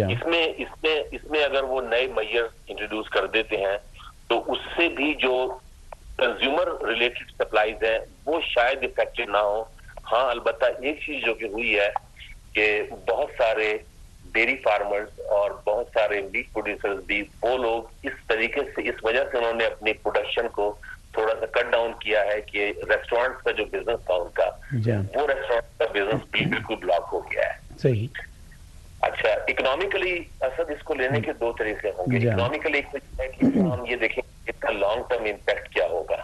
G: हैं। इसमें अगर वो नए मेजर इंट्रोड्यूस कर देते हैं तो उससे भी जो कंज्यूमर रिलेटेड सप्लाईज हैं वो शायद इफेक्टेड ना हो। हाँ, अलबत्ता एक चीज जो कि हुई है कि बहुत सारे डेयरी फार्मर्स और बहुत सारे मीट प्रोड्यूसर्स भी, वो लोग इस तरीके से, इस वजह से उन्होंने अपनी प्रोडक्शन को थोड़ा सा कट डाउन किया है कि रेस्टोरेंट्स का जो बिजनेस था उनका, वो रेस्टोरेंट का बिजनेस बिल्कुल ब्लॉक हो गया है।
C: सही।
G: अच्छा, इकोनॉमिकली असद इसको लेने के दो तरीके होंगे। इकोनॉमिकली एक है कि हम ये देखें इसका लॉन्ग टर्म इम्पैक्ट क्या होगा।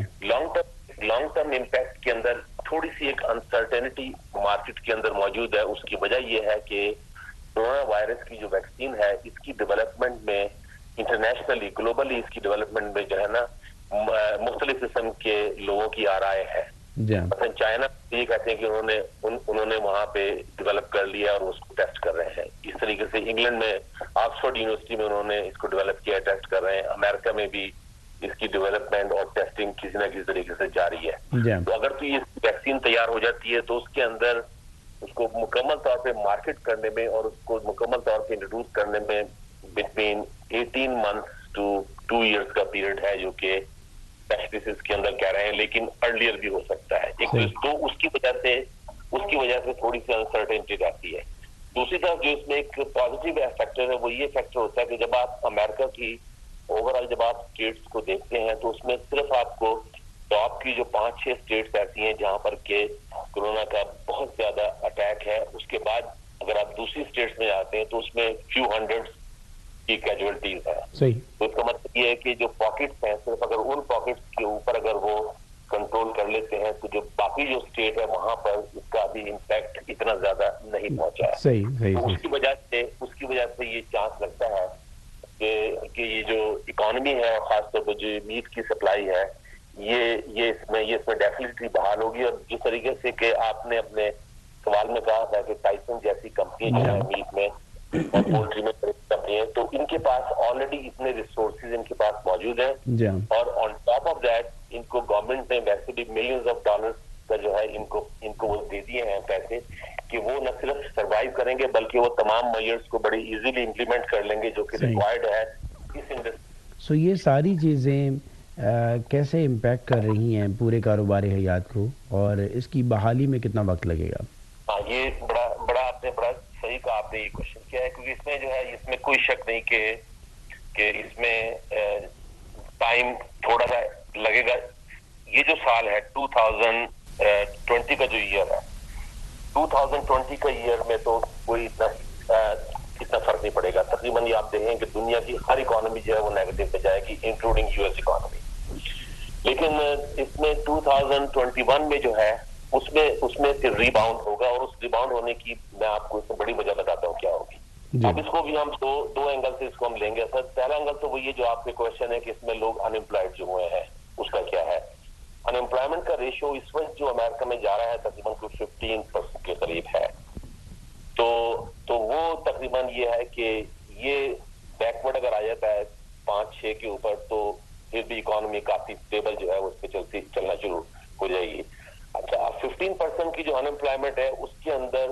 G: लॉन्ग टर्म इम्पैक्ट के अंदर थोड़ी सी एक अनसर्टेनिटी मार्केट के अंदर मौजूद है। उसकी वजह यह है कि कोरोना वायरस की जो वैक्सीन है इसकी डेवलपमेंट में इंटरनेशनली, ग्लोबली इसकी डेवलपमेंट में जो है ना मुख्तलिफ किस्म के लोगों की आराय है। मतलब चाइना ये कहते हैं कि उन्होंने वहां पे डेवलप कर लिया और उसको टेस्ट कर रहे हैं। इस तरीके से इंग्लैंड में ऑक्सफोर्ड यूनिवर्सिटी में उन्होंने इसको डेवलप किया, टेस्ट कर रहे हैं। अमेरिका में भी इसकी डेवलपमेंट और टेस्टिंग किसी न किसी तरीके से जारी है। तो अगर तो ये वैक्सीन तैयार हो जाती है तो उसके अंदर उसको मुकम्मल तौर पे मार्केट करने में और उसको मुकम्मल तौर पे इंट्रोड्यूस करने में बिटवीन 18 मंथ्स टू 2 इयर्स का पीरियड है, जो कि स्पेशलिस्ट के अंदर कह रहे हैं, लेकिन अर्लियर भी हो सकता है। एक तो उसकी वजह से थोड़ी सी अनसर्टेनिटी रहती है। दूसरी तरफ जो इसमें एक पॉजिटिव फैक्टर है वो ये फैक्टर होता है कि जब आप अमेरिका की ओवरऑल जब आप स्टेट्स को देखते हैं तो उसमें सिर्फ आपको टॉप की जो 5-6 स्टेट्स ऐसी हैं जहां पर के कोरोना का बहुत ज्यादा अटैक है। उसके बाद अगर आप दूसरी स्टेट्स में आते हैं तो उसमें फ्यू हंड्रेड की कैजुअलिटीज है। तो इसका मतलब ये है कि जो पॉकेट्स हैं, सिर्फ अगर उन पॉकेट्स के ऊपर अगर वो कंट्रोल कर लेते हैं तो जो बाकी जो स्टेट है वहां पर इसका अभी इम्पैक्ट इतना ज्यादा नहीं पहुंचा है। तो उसकी वजह से ये चांस लगता है कि ये जो इकोनॉमी है, खासतौर पर जो मीट की सप्लाई है, ये इसमें डेफिनेटली बहाल होगी। और जिस तरीके से कि आपने अपने सवाल में कहा था कि टाइसन जैसी कंपनी जो है मीट में और पोल्ट्री में कंपनी है, तो इनके पास ऑलरेडी इतने रिसोर्सेज इनके पास मौजूद हैं और ऑन टॉप ऑफ दैट इनको गवर्नमेंट ने वैसे भी मिलियंस ऑफ डॉलर्स का जो है इनको वो दे दिए हैं पैसे کہ وہ نہ صرف سروائیو کریں گے بلکہ وہ تمام میئرز کو بڑی ایزیلی امپلیمنٹ کر لیں گے جو کہ ریکوائرڈ ہے اس انڈسٹری.
C: سو یہ ساری چیزیں کیسے امپیکٹ کر رہی ہیں پورے کاروباری حیات کو اور اس کی بحالی میں کتنا وقت لگے گا؟
G: ہاں یہ بڑا آپ نے بڑا صحیح کہا آپ نے یہ کوشچن کیا ہے کیونکہ اس میں جو ہے اس میں کوئی شک نہیں کہ اس میں ٹائم تھوڑا سا لگے گا. یہ جو سال ہے 2020 کا جو ایئر ہے 2020 کا ایئر میں تو کوئی اتنا فرق نہیں پڑے گا. تقریباً یہ آپ دیکھیں کہ دنیا کی ہر اکانومی جو ہے وہ نیگیٹو پہ جائے گی انکلوڈنگ US اکانومی. لیکن اس میں 2021 میں جو ہے اس میں ریباؤنڈ ہوگا اور اس ریباؤنڈ ہونے کی میں آپ کو اس میں بڑی وجہ بتاتا ہوں کیا ہوگی. اب اس کو بھی ہم دو اینگل سے اس کو ہم لیں گے. سر پہلا اینگل تو وہ یہ جو آپ کے کوشچن ہے کہ اس میں لوگ انمپلائڈ جو ہوئے ہیں اس کا کیا ہے. انمپلائمنٹ کا ریشو اس وقت جو امریکہ میں جا رہا ہے تقریباً 15% کے قریب ہے. تو وہ تقریباً یہ ہے کہ یہ بیکورڈ اگر آ جاتا ہے 5-6 کے اوپر تو پھر بھی اکانومی کافی اسٹیبل جو ہے اس پہ چلنا شروع ہو جائے گی. اچھا 15% کی جو انمپلائمنٹ ہے اس کے اندر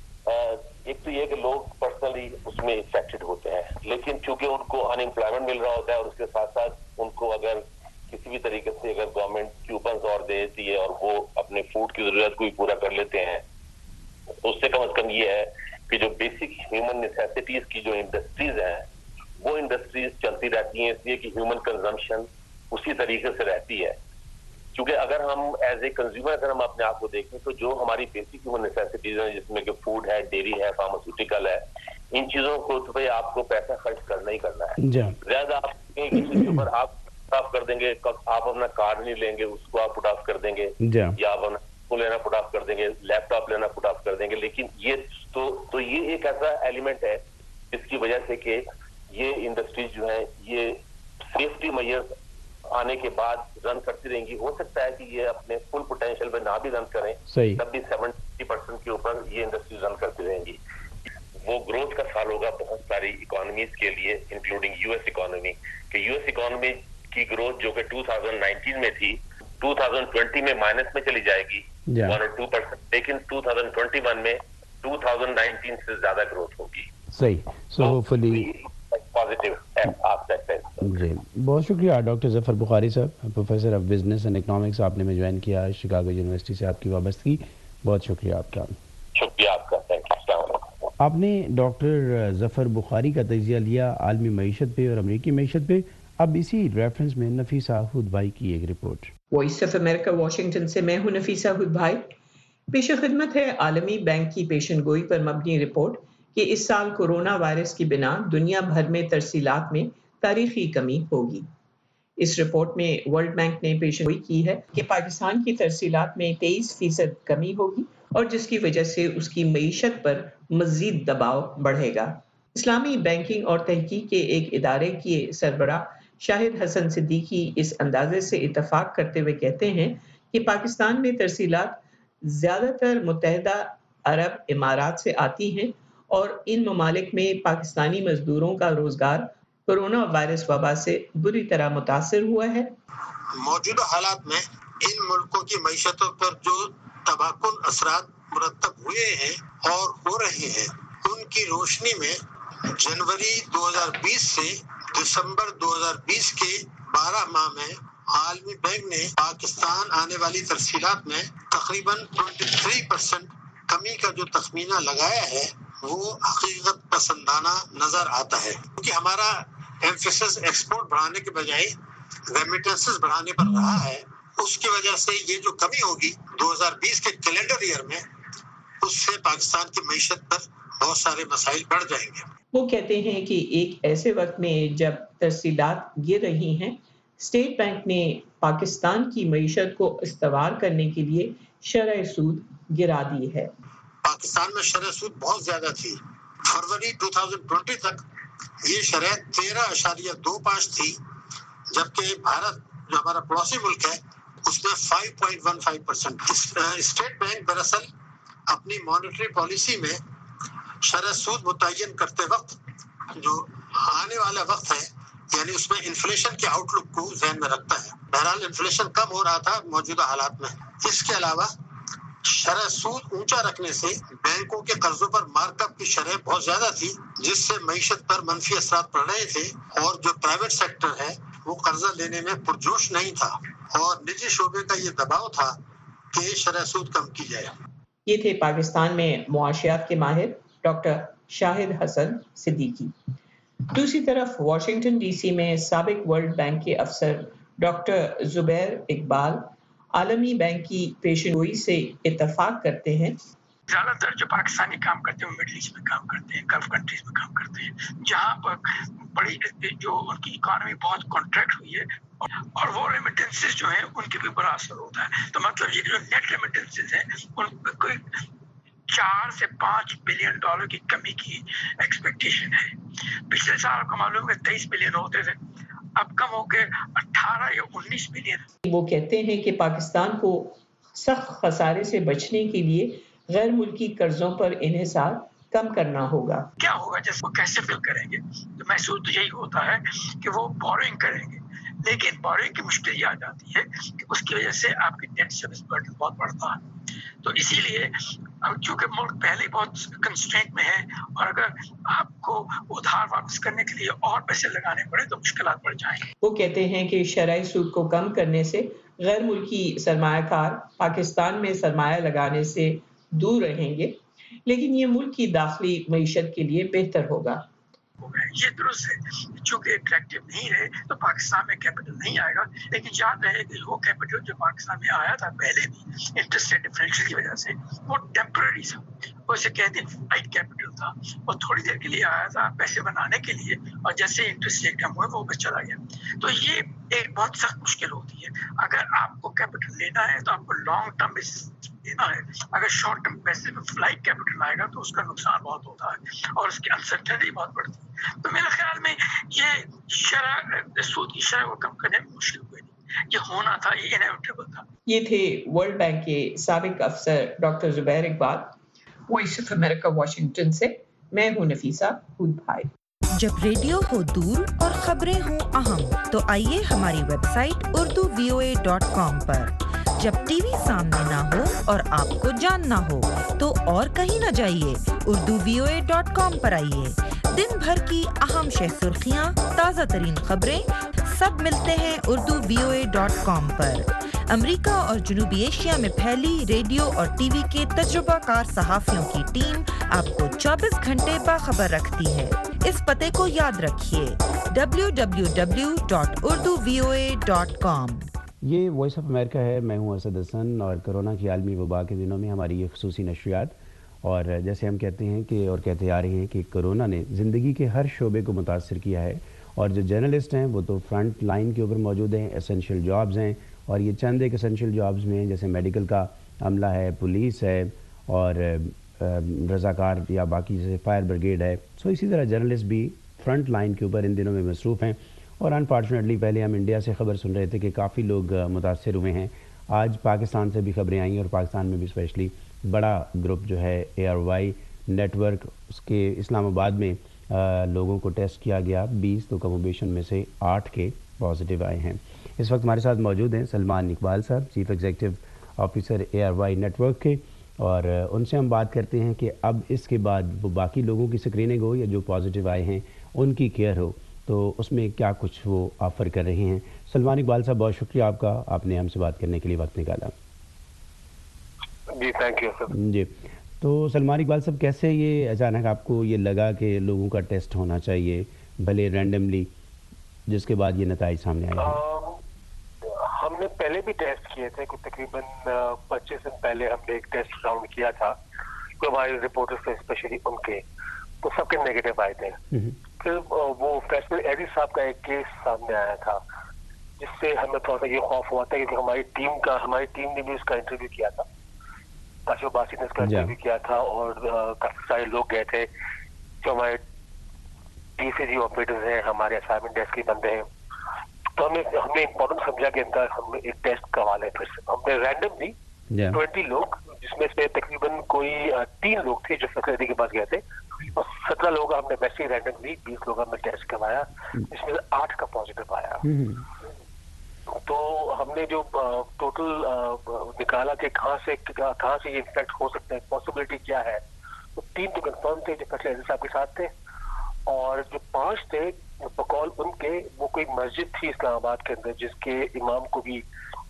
G: ایک تو یہ کہ لوگ پرسنلی اس میں افیکٹڈ ہوتے ہیں لیکن چونکہ ان کو انمپلائمنٹ مل رہا ہوتا ہے اور اس کے ساتھ ساتھ ان کو اگر کسی بھی طریقے سے اگر گورنمنٹ کوپنز اور دے دیتی ہے اور وہ اپنے فوڈ کی ضرورت کو بھی پورا کر لیتے ہیں تو اس سے کم از کم یہ ہے کہ جو بیسک ہیومن نیسیسٹیز کی جو انڈسٹریز ہیں وہ انڈسٹریز چلتی رہتی ہیں اس لیے کہ ہیومن کنزمپشن اسی طریقے سے رہتی ہے. کیونکہ اگر ہم ایز اے کنزیومر اگر ہم اپنے آپ کو دیکھیں تو جو ہماری بیسک ہیومن نیسیسٹیز ہیں جس میں کہ فوڈ ہے ڈیری ہے فارماسیوٹیکل ہے ان چیزوں کو تو بھائی آپ کو پیسہ خرچ کرنا ہی کرنا ہے. زیادہ آپ کسی کے اوپر آپ پٹ آف کر دیں گے آپ اپنا کارڈ نہیں لیں گے اس کو آپ پٹ آف کر دیں گے یا آپ اپنا کو لینا پٹ آف کر دیں گے لیپ ٹاپ لینا پٹ آف کر دیں گے. لیکن یہ تو یہ ایک ایسا ایلیمنٹ ہے جس کی وجہ سے کہ یہ انڈسٹریز جو ہیں یہ سیفٹی میئرز آنے کے بعد رن کرتی رہیں گی. ہو سکتا ہے کہ یہ اپنے فل پوٹینشیل پہ نہ بھی رن کریں تب بھی 70% کے اوپر یہ انڈسٹریز رن کرتی رہیں گی. وہ گروتھ کا سال ہوگا بہت ساری اکانومیز کے لیے انکلوڈنگ US اکانومی کہ US اکانومی کی گروتھ جو کہ 2019 میں تھی 2020 میں مائنس میں چلی جائے گی 1 or 2%. لیکن 2021 میں 2019 سے زیادہ گروتھ ہوگی.
C: صحیح. سو ہوپفلی
G: پازیٹیو آسپیکٹ ہے.
C: جی بہت شکریہ ڈاکٹر ظفر بخاری صاحب professor of business and economics آپ نے میں جوائن کیا شکاگو یونیورسٹی سے آپ کی وابستگی بہت شکریہ آپ کا.
G: شکریہ آپ کا. Thank you. السلام علیکم.
C: آپ نے ڈاکٹر ظفر بخاری کا تجزیہ لیا عالمی معیشت پہ اور امریکی معیشت پہ. اب اسی ریفرنس میں نفیسہ ہود بھائی کی ایک report.
H: Voice of America Washington سے میں ہوں نفیسہ ہود بھائی. پیش خدمت ہے عالمی بینک کی پیشن گوئی پر مبنی رپورٹ کہ اس سال کورونا وائرس کی بنا دنیا بھر میں ترسیلات میں تاریخی کمی ہوگی. اس رپورٹ میں ورلڈ بینک نے پیشن گوئی کی ہے کہ پاکستان کی ترسیلات میں 23% کمی ہوگی اور جس کی وجہ سے اس کی معیشت پر مزید دباؤ بڑھے گا. اسلامی بینکنگ اور تحقیق کے ایک ادارے کے سربراہ شاہد حسن صدیقی اس اندازے سے اتفاق کرتے ہوئے کہتے ہیں کہ پاکستان میں ترسیلات زیادہ تر متحدہ عرب امارات سے آتی ہیں اور ان ممالک میں پاکستانی مزدوروں کا روزگار کورونا وائرس وبا سے بری طرح متاثر ہوا ہے.
I: موجودہ حالات میں ان ملکوں کی معیشتوں پر جو تباہ کن اثرات مرتب ہوئے ہیں اور ہو رہے ہیں ان کی روشنی میں جنوری 2020 سے دسمبر 2020 کے 12 ماہ میں عالمی بینک نے پاکستان آنے والی ترسیلات میں تقریباً 23% کمی کا جو تخمینہ لگایا ہے وہ حقیقت پسندانہ نظر آتا ہے کیونکہ ہمارا ایمفیسس ایکسپورٹ بڑھانے کے بجائے ریمیٹنسز بڑھانے پر رہا ہے. اس کی وجہ سے یہ جو کمی ہوگی 2020 کے کیلنڈر ایئر میں اس سے پاکستان کی معیشت پر بہت سارے مسائل بڑھ جائیں گے.
H: وہ کہتے ہیں کہ ایک ایسے وقت میں جب ترسیلات گر رہی ہیں اسٹیٹ بینک نے پاکستان کی معیشت کو استوار کرنے کے لیے شرح سود گرا دی ہے.
I: پاکستان میں شرح سود بہت زیادہ تھی. فروری 2020 تک یہ شرح 13.25 تھی جبکہ بھارت جو ہمارا پڑوسی ملک ہے اس میں 5.15%. اسٹیٹ بینک دراصل اپنی مانیٹری پالیسی میں شرح سود متعین کرتے وقت جو آنے والا وقت ہے یعنی اس میں انفلیشن کے آؤٹ لک کو ذہن میں رکھتا ہے. بہرحال انفلیشن کم ہو رہا تھا موجودہ حالات میں. اس کے علاوہ शरह सूद ऊंचा रखने से बैंकों के कर्जों पर मार्कअप की शरह बहुत ज्यादा थी, जिससे मईशत पर मनफी असरात पड़ रहे थे और जो प्राइवेट सेक्टर है वो कर्जा लेने में पुरजोश नहीं था और निजी शोबे का ये दबाव था कि शरह सूद कम की जाए।
H: ये थे पाकिस्तान में मुआशियात के माहिर डॉक्टर शाहिद हसन सिद्दीकी। दूसरी तरफ वाशिंगटन डीसी में साबिक वर्ल्ड बैंक के अफसर डॉक्टर जुबैर इकबाल आलमी बैंक की पेशेनगोई से इत्तफाक करते हैं।
J: ज्यादातर जो पाकिस्तानी काम करते हैं वो मिडिल ईस्ट में काम करते हैं, गल्फ कंट्रीज में काम करते हैं, जहाँ पर बड़ी जो उनकी इकोनॉमी बहुत कॉन्ट्रैक्ट हुई है और वो रेमिटेंसेस जो हैं उनके भी बड़ा असर होता है। तो मतलब ये जो नेट रेमिटेंसेस हैं उन कोई 4 से 5 बिलियन डॉलर की कमी की एक्सपेक्टेशन है। पिछले साल आपको मालूम है 23 बिलियन होते थे, अब कम हो के 18 या 19 बिलियन।
H: वो कहते हैं कि पाकिस्तान को सख्त खसारे से बचने के लिए गैर मुल्की कर्जों पर इन्हिसार कम करना होगा।
J: क्या होगा जैसे वो कैसे फिल करेंगे? तो महसूस तो यही होता है कि वो बोरिंग करेंगे, लेकिन बोरिंग की मुश्किल ये आ जाती है कि उसकी वजह से आपकी डेट सर्विस बर्डन बहुत बढ़ता है। तो इसीलिए चूंकि मुल्क पहले बहुत कंस्ट्रेंट में है और अगर आपको उधार वापस करने के लिए और पैसे लगाने पड़े तो मुश्किलात बढ़ जाएंगी।
H: वो कहते हैं कि शरई सूद को कम करने से गैर मुल्की सरमायाकार पाकिस्तान में सरमाया लगाने से दूर रहेंगे, लेकिन ये मुल्क की दाखिली मईशत के लिए बेहतर होगा।
J: ये दुरुस्त है, चूंकि अट्रैक्टिव नहीं रहे तो पाकिस्तान में कैपिटल नहीं आएगा, लेकिन याद रहे कि वो कैपिटल जो पाकिस्तान में आया था पहले भी इंटरेस्ट रेट डिफरेंशियल की वजह से वो टेम्पररी था, वो इसे कहते हैं फ्लाइट कैपिटल था, वो थोड़ी देर के लिए आया था पैसे बनाने के लिए और जैसे इंटरेस्ट रेट कम हुए वो बस चला गया। तो ये एक बहुत सख्त मुश्किल होती है। अगर आपको कैपिटल लेना है तो आपको लॉन्ग टर्म बेसिस लेना है, अगर शॉर्ट टर्म पैसे में फ्लाइट कैपिटल आएगा तो उसका नुकसान बहुत होता है और उसकी अनसर्टेनिटी बहुत बढ़ती है। तो मेरे ख्याल में ये शरह सूद की शरह को कम करने में मुश्किल हुई नहीं, ये होना था, ये इनएविटेबल था।
H: ये थे वर्ल्ड बैंक के साबिक अफसर doctor Zubair Iqbal. Voice of America Washington से मैं हूं नफीसा हुद भाई।
K: जब रेडियो हो दूर और खबरें हो अहम तो आइए हमारी वेबसाइट urduvoa.com पर। जब टीवी सामने ना हो और आपको जानना हो तो और कहीं ना जाइए, urduvoa.com पर आइए। दिन भर की अहम शह सुर्खियां, ताज़ा तरीन खबरें सब मिलते हैं urduvoa.com पर। अमेरिका और जनूबी एशिया में फैली रेडियो और टीवी के तजुर्बाकार सहाफ़ियों की टीम आपको 24 घंटे बाखबर रखती है। इस पते को याद रखिए www.urduvoa.com।
C: ये वॉइस ऑफ अमेरिका है, मैं हूं असद हसन और कोरोना की आलमी वबा के दिनों में हमारी ये खुसूसी नशरियात और जैसे हम कहते हैं कि और कहते आ रहे हैं कि कोरोना ने ज़िंदगी के हर शोबे को मुतासर किया है और जो जर्नलिस्ट हैं वो तो फ्रंट लाइन के ऊपर मौजूद हैं, एसेंशियल जॉब्स हैं और ये चंद एक एसेंशियल जॉब्स में जैसे मेडिकल का अमला है, पुलिस है और रज़ाकार या बाकी जैसे फायर ब्रिगेड है। सो इसी तरह जर्नलिस्ट भी फ्रंट लाइन के ऊपर इन दिनों में मसरूफ़ हैं और अनफॉर्चुनेटली पहले हम इंडिया से ख़बर सुन रहे थे कि काफ़ी लोग मुतासर हुए हैं। आज पाकिस्तान से भी ख़बरें आई और पाकिस्तान में भी स्पेशली बड़ा ग्रुप जो है ARY नेटवर्क, उसके इस्लामाबाद में लोगों को टेस्ट किया गया 20, तो कमोबेशन में से 8 के पॉजिटिव आए हैं। इस वक्त हमारे साथ मौजूद हैं Salman Iqbal sahab, chief executive officer ARY network के, और उनसे हम बात करते हैं कि अब इसके बाद वो बाकी लोगों की स्क्रीनिंग हो या जो पॉजिटिव आए हैं उनकी केयर हो, तो उसमें क्या कुछ वो ऑफ़र कर रहे हैं। सलमान इकबाल साहब, बहुत शुक्रिया आपका, आपने हमसे बात करने के लिए वक्त निकाला।
G: जी थैंक यू सर।
C: जी, तो सलमान इकबाल साहब, कैसे ये अचानक आपको ये लगा कि लोगों का टेस्ट होना चाहिए भले रैंडमली, जिसके बाद ये नताइज सामने आए हैं?
G: हमने पहले भी टेस्ट किए थे, कुछ तकरीबन 25 दिन पहले हमने एक टेस्ट राउंड किया था तो हमारे रिपोर्टर्स थे स्पेशली उनके, तो सबके नेगेटिव आए थे। फिर वो फैसल एडी साहब का एक केस सामने आया था जिससे हमें थोड़ा सा ये खौफ हुआ था, क्योंकि हमारी टीम ने भी उसका इंटरव्यू किया था, काशिफ बासी ने उसका इंटरव्यू किया था और काफी सारे लोग गए थे जो हमारे DCG ऑपरेटर्स हैं, हमारे असाइनमेंट डेस्क के बंदे हैं। तो हमने इम्पोर्टेंट समझा कि इनका हम एक टेस्ट करवा लें। फिर से हमने रैंडमली 20 लोग, जिसमें से तकरीबन कोई 3 लोग थे जो फैसिलिटी के पास गए थे और 17 लोग हमने वैसे ही रैंडमली 20 लोग हमने टेस्ट करवाया, जिसमें से 8 का पॉजिटिव आया। تو ہم نے جو ٹوٹل نکالا کہ کہاں سے یہ انفیکٹ ہو سکتے ہیں، پاسبلٹی کیا ہے، تو 3 تو کنفرم تھے جو فیصل عزیز صاحب کے ساتھ تھے، اور جو 5 تھے بقول ان کے وہ کوئی مسجد تھی اسلام آباد کے اندر جس کے امام کو بھی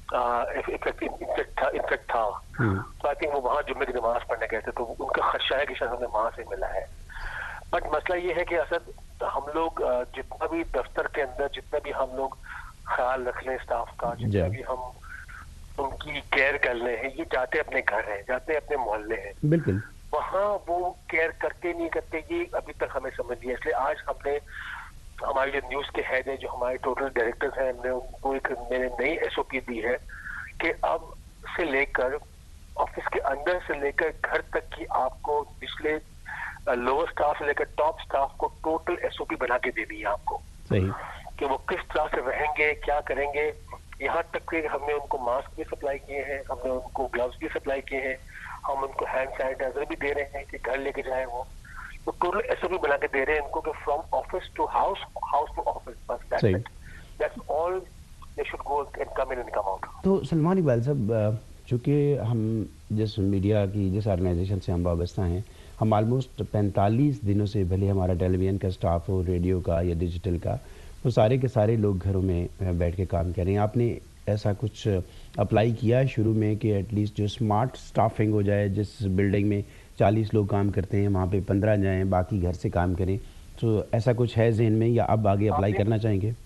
G: انفیکٹ تھا، تو آئی تھنک وہ وہاں جمعے کی نماز پڑھنے گئے تھے، تو ان کا خدشہ ہے کہ شاید ہمیں وہاں سے ملا ہے. بٹ مسئلہ یہ ہے کہ اسد ہم لوگ جتنا بھی دفتر کے اندر جتنا بھی ہم لوگ خیال رکھ لیں اسٹاف کا، جتنا بھی ہم ان کی کیئر کر لیں، یہ جاتے اپنے گھر ہیں، جاتے اپنے محلے ہیں، بالکل وہاں وہ کیئر کرتے نہیں کرتے، یہ ابھی تک ہمیں سمجھ نہیں ہے. اس لیے آج ہم نے ہماری جو نیوز کے ہیڈ ہیں، جو ہمارے ٹوٹل ڈائریکٹرز ہیں، ہم نے ان کو ایک نئی SOP دی ہے کہ اب سے لے کر آفس کے اندر سے لے کر گھر تک کی آپ کو پچھلے لوور اسٹاف سے لے کر ٹاپ اسٹاف کو ٹوٹل SOP بنا کے دے دی ہے آپ کو، کہ وہ کس طرح سے رہیں گے، کیا کریں گے. یہاں تک کہ ہم نے ان کو ماسک بھی سپلائی کیے ہیں، ہم نے ان کو گلوز بھی سپلائی کیے ہیں، ہم ان کو ہینڈ سینیٹائزر بھی دے رہے ہیں کہ گھر لے کے جائیں. وہ تو ٹوٹل SOP بنا کے دے رہے ہیں ان کو کہ from office to house, house to office, بس that's all they should go and come in and come out.
C: تو سلمان اقبال صاحب، چونکہ ہم جس میڈیا کی جس آرگنائزیشن سے ہم وابستہ ہیں، ہم آلموسٹ 45 دنوں سے، بھلے ہمارا ٹیلی ویژن کا اسٹاف ہو، ریڈیو کا یا ڈیجیٹل کا، وہ سارے کے سارے لوگ گھروں میں بیٹھ کے کام کر رہے ہیں. آپ نے ایسا کچھ اپلائی کیا ہے شروع میں کہ ایٹ لیسٹ جو اسمارٹ اسٹافنگ ہو جائے، جس بلڈنگ میں 40 لوگ کام کرتے ہیں وہاں پہ 15 جائیں، باقی گھر سے کام کریں؟ تو ایسا کچھ ہے ذہن میں یا اب آگے اپلائی کرنا چاہیں گے؟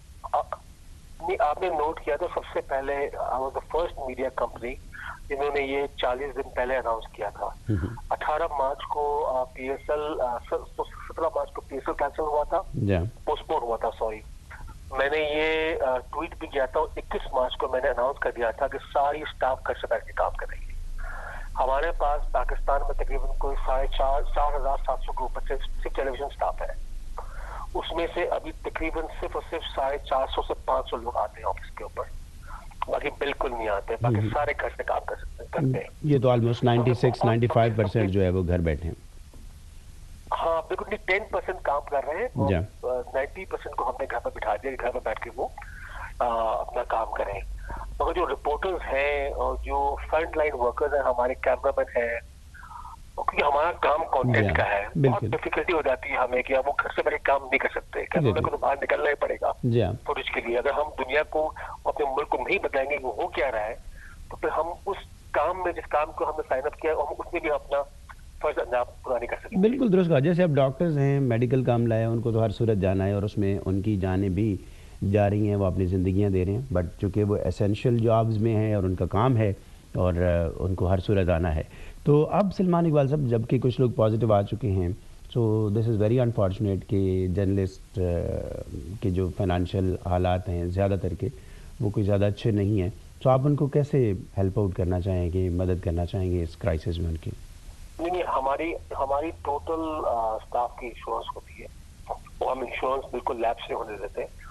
G: آپ نے نوٹ کیا تو سب سے پہلے فرسٹ میڈیا کمپنی جنہوں نے یہ 40 دن پہلے اناؤنس کیا تھا. 18 مارچ کو PSL 17 مارچ کو PSL کینسل ہوا تھا، پوسٹ پون ہوا تھا، سوری. میں نے یہ ٹویٹ بھی کیا تھا، 21 مارچ کو میں نے اناؤنس کر دیا تھا کہ ساری اسٹاف گھر سے بیٹھ کے کام کریں گے. ہمارے پاس پاکستان میں تقریباً کوئی 4,700 کے اوپر سے ٹیلی ویژن اسٹاف ہے. اس میں سے ابھی تقریباً صرف اور صرف 450 سے 500 لوگ آتے ہیں آفس کے اوپر، باقی بالکل نہیں آتے، باقی سارے گھر سے کام کرتے ہیں.
C: یہ تو آلموسٹ 96-95% جو ہے وہ گھر بیٹھے ہیں.
G: ہاں بالکل نہیں، 10% کام کر رہے ہیں، 90% کو ہم نے گھر پر بٹھا دیا کہ گھر پر بیٹھ کے وہ اپنا کام کریں. مگر جو رپورٹرز ہیں اور جو فرنٹ لائن ورکرز ہیں، ہمارے کیمرہ مین ہیں، کیونکہ ہمارا کام کانٹینٹ کا ہے، بہت ڈیفیکلٹی ہو جاتی ہے ہمیں کہ وہ گھر سے بڑے کام نہیں کر سکتے، کیمرہ مین کو تو باہر نکلنا ہی پڑے گا فوٹیج کے لیے. اگر ہم دنیا کو اپنے ملک کو نہیں بتائیں گے وہ ہو کیا رہا ہے، تو پھر ہم اس کام میں، جس کام کو ہم نے سائن اپ کیا ہم اس میں بھی اپنا فرض انجام پورا نہیں کر سکتے.
C: بالکل درست کہا. جیسے اب ڈاکٹرز ہیں، میڈیکل کام لائے، ان کو تو ہر صورت جانا ہے اور اس میں ان کی جانیں بھی جا رہی ہیں، وہ اپنی زندگیاں دے رہے ہیں، بٹ چونکہ وہ اسینشیل جابز میں ہیں اور ان کا کام ہے اور ان کو ہر صورت آنا ہے. تو اب سلمان اقبال صاحب، جب کہ کچھ لوگ پازیٹیو آ چکے ہیں، so this is very unfortunate کہ جرنلسٹ کے جو فائنانشیل حالات ہیں زیادہ تر کے وہ کوئی زیادہ اچھے نہیں ہیں، تو آپ ان کو کیسے ہیلپ آؤٹ کرنا چاہیں گے، مدد کرنا چاہیں گے اس کرائسس میں ان کی؟
G: نہیں، ہماری ٹوٹل اسٹاف کی انشورنس ہوتی ہے، وہ ہم انشورنس بالکل لیب سے ہونے دیتے ہیں.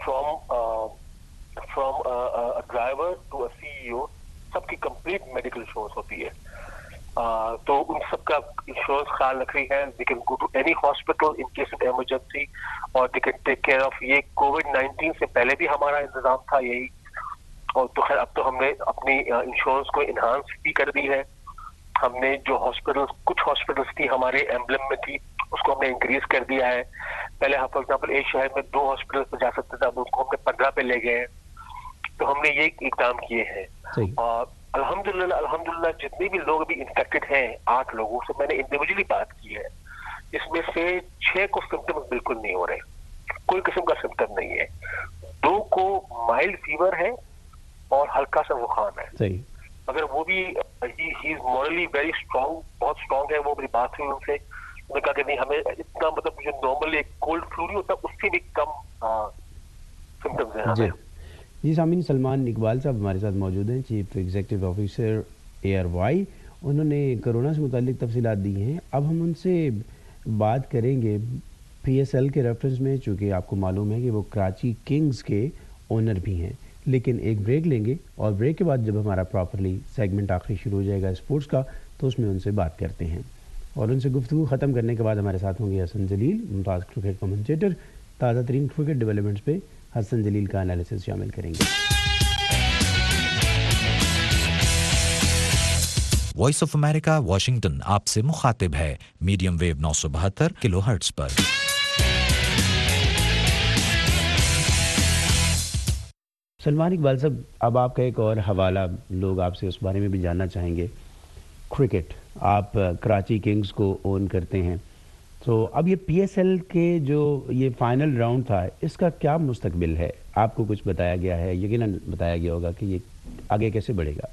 G: فرام ڈرائیور ٹو CEO سب کی کمپلیٹ میڈیکل انشورنس ہوتی ہے. تو ان سب کا انشورنس خیال رکھ رہی ہے. They can go to any hospital in case of emergency اور they can take care of. یہ COVID-19 سے پہلے بھی ہمارا انتظام تھا یہی، اور تو خیر اب تو ہم نے اپنی انشورنس کو انہانس بھی کر دی ہے. ہم نے جو کچھ ہاسپٹلس تھی ہمارے ایمبلم میں تھی، اس کو ہم نے انکریز کر دیا ہے. پہلے فار ایگزامپل ایک شہر میں 2 ہاسپٹل پہ جا سکتے تھے، اب ان کو ہم نے 15 پہ لے گئے ہیں. تو ہم نے یہ اقدام کیے ہیں. اور الحمدللہ جتنے بھی لوگ بھی انفیکٹڈ ہیں 8 لوگوں سے میں نے انڈیویجلی بات کی ہے، اس میں سے 6 کو سمپٹمز بالکل نہیں ہو رہے، کوئی قسم کا سمپٹم نہیں ہے. 2 کو مائلڈ فیور ہے اور ہلکا سا زکام ہے، مگر وہ بھی ہی از مورلی ویری اسٹرانگ، بہت اسٹرانگ ہے. وہ میری بات ہوئی ان سے، انہوں نے کہا کہ نہیں ہمیں اتنا، مطلب جو نارملی کولڈ فلو نہیں ہوتا اس سے بھی کم سمپٹمز ہیں ہمیں.
C: جی سامعین، سلمان اقبال صاحب ہمارے ساتھ موجود ہیں، چیف ایگزیکٹو آفیسر ARY. انہوں نے کرونا سے متعلق تفصیلات دی ہیں. اب ہم ان سے بات کریں گے PSL کے ریفرنس میں، چونکہ آپ کو معلوم ہے کہ وہ کراچی کنگز کے اونر بھی ہیں. لیکن ایک بریک لیں گے اور بریک کے بعد جب ہمارا پراپرلی سیگمنٹ آخری شروع ہو جائے گا اسپورٹس کا، تو اس میں ان سے بات کرتے ہیں. اور ان سے گفتگو ختم کرنے کے بعد ہمارے ساتھ ہوں گے حسن جلیل، ممتاز کرکٹ کمنٹیٹر. تازہ ترین کرکٹ ڈیولپمنٹس پہ حسن جلیل کا انالیسس شامل کریں گے.
D: वॉइस ऑफ अमेरिका वॉशिंगटन आपसे मुखातिब है मीडियम वेव 972 किलोहर्ट्ज पर।
C: सलमान इकबाल साहब, अब आपका एक और हवाला लोग आपसे उस बारे में भी जानना चाहेंगे। क्रिकेट, आप कराची किंग्स को ओन करते हैं, तो अब ये पीएसएल के जो ये फाइनल राउंड था, इसका क्या मुस्तकबिल है? आपको कुछ बताया गया है? यकीनन बताया गया होगा कि ये आगे कैसे बढ़ेगा।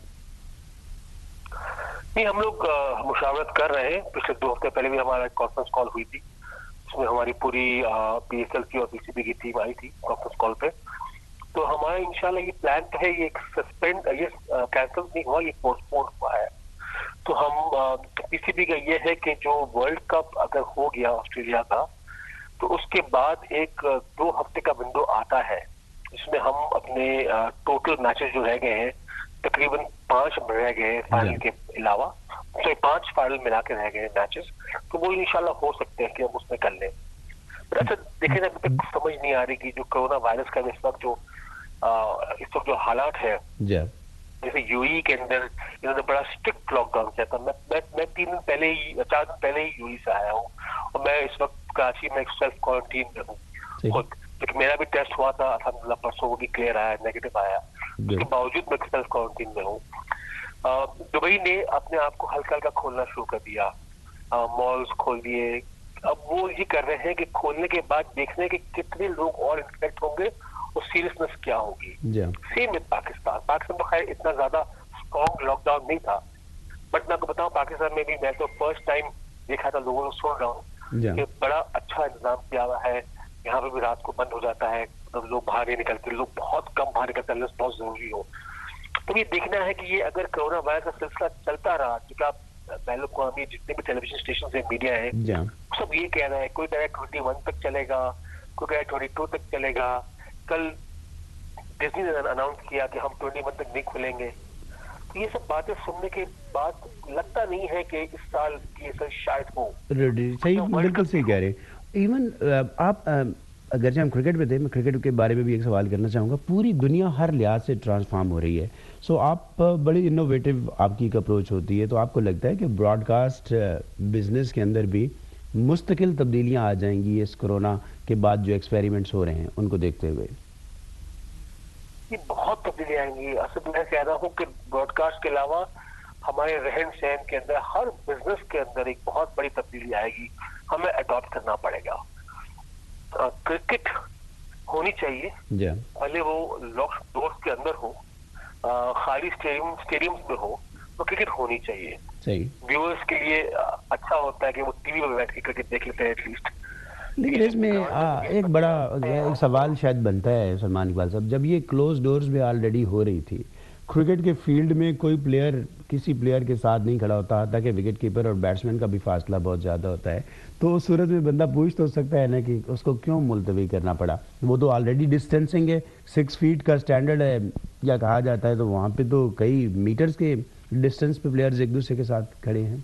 G: नहीं, हम लोग मुशावरत कर रहे हैं। पिछले 2 हफ्ते पहले भी हमारा कॉन्फ्रेंस कॉल हुई थी, उसमें हमारी पूरी पीएसएल की और पीसीबी की टीम आई थी कॉन्फ्रेंस कॉल पे। तो हमारा इंशाल्लाह ये प्लान तो है, ये सस्पेंड, ये कैंसिल नहीं हुआ, ये पोस्टपोन हुआ है। तो हम पीसीबी का ये है कि जो वर्ल्ड कप अगर हो गया ऑस्ट्रेलिया का, तो उसके बाद एक 2 हफ्ते का विंडो आता है जिसमें हम अपने टोटल मैचेस जो रह गए हैं, तकरीबन 5 रह गए हैं फाइनल के अलावा, तो 5 फाइनल मिला के रह गए हैं मैचेस, तो वो इंशाल्लाह हो सकते हैं कि हम उसमें कर लें। अच्छा देखें, अभी तक समझ नहीं आ रही कि जो कोरोना वायरस का इस वक्त जो हालात है, जैसे यूएई के अंदर इन्होंने बड़ा स्ट्रिक्ट लॉकडाउन किया था। मैं 4 दिन पहले ही यूएई से आया हूँ और मैं इस वक्त कराची में सेल्फ क्वारंटीन में हूँ खुद, लेकिन मेरा भी टेस्ट हुआ था अल्हम्दुलिल्लाह, परसों वो भी क्लियर आया, नेगेटिव आया, उसके बावजूद मैं सेल्फ क्वारंटीन में हूँ। दुबई ने अपने आप को हल्का हल्का खोलना शुरू कर दिया, मॉल्स खोल दिए। अब वो ये कर रहे हैं कि खोलने के बाद देखने के कितने लोग और इन्फेक्ट होंगे और सीरियसनेस क्या होगी। सेम विद पाकिस्तान तो खैर इतना ज्यादा स्ट्रॉन्ग लॉकडाउन नहीं था, बट मैं आपको बताऊं पाकिस्तान में भी मैं तो फर्स्ट टाइम देखा था, लोगों को सुन रहा हूँ कि बड़ा अच्छा इंतजाम किया हुआ है। यहाँ पे भी रात को बंद हो जाता है, तो लोग बाहर नहीं निकलते, लोग बहुत कम बाहर निकलते हैं, बहुत जरूरी हो। तो ये देखना है कि ये अगर कोरोना वायरस का सिलसिला चलता रहा, क्योंकि आप पहले को अभी जितने भी टेलीविजन स्टेशन है, मीडिया है, सब ये कह रहे हैं कोई कह 21 तक चलेगा, कोई कह 22 तक चलेगा। कल डिज्नी ने अनाउंस किया कि हम 21 तक नहीं खुलेंगे। तो ये सब बातें सुनने के बाद लगता नहीं है कि इस साल ये सब शायद हो।
C: सही, बिल्कुल सही कह रहे। इवन आप अगर हम क्रिकेट पे थे, मैं क्रिकेट के बारे में भी एक सवाल करना चाहूँगा। पूरी दुनिया हर लिहाज से ट्रांसफॉर्म हो रही है, सो आप बड़ी इनोवेटिव आपकी एक अप्रोच होती है, तो आपको लगता है कि ब्रॉडकास्ट बिजनेस के अंदर भी मुस्तकिल तब्दीलियाँ आ जाएंगी इस कोरोना के बाद जो एक्सपेरिमेंट्स हो रहे हैं उनको देखते हुए?
G: ये बहुत तब्दीलियाँ आएंगी। असल मैं कह रहा हूँ कि ब्रॉडकास्ट के अलावा हमारे रहन सहन के अंदर, हर बिजनेस के अंदर एक बहुत बड़ी तब्दीली आएगी, हमें अडॉप्ट करना पड़ेगा। क्रिकेट होनी चाहिए, भले वो लॉक्ड डोर्स के अंदर हो, खाली स्टेडियम्स में हो, तो क्रिकेट होनी चाहिए। व्यूअर्स के लिए अच्छा होता है कि वो टीवी में बैठ के क्रिकेट देख लेते हैं एटलीस्ट।
C: लेकिन इसमें एक बड़ा एक सवाल शायद बनता है सलमान इकबाल साहब, जब ये क्लोज डोर्स में ऑलरेडी हो रही थी, क्रिकेट के फील्ड में कोई प्लेयर किसी प्लेयर के साथ नहीं खड़ा होता, ताकि विकेट कीपर और बैट्समैन का भी फासला बहुत ज़्यादा होता है, तो उस सूरत में बंदा पूछ तो सकता है ना कि उसको क्यों मुलतवी करना पड़ा। वो तो ऑलरेडी डिस्टेंसिंग है, 6 फीट का स्टैंडर्ड है या कहा जाता है, तो वहाँ पे तो कई मीटर्स के डिस्टेंस पे प्लेयर्स एक दूसरे के साथ खड़े हैं।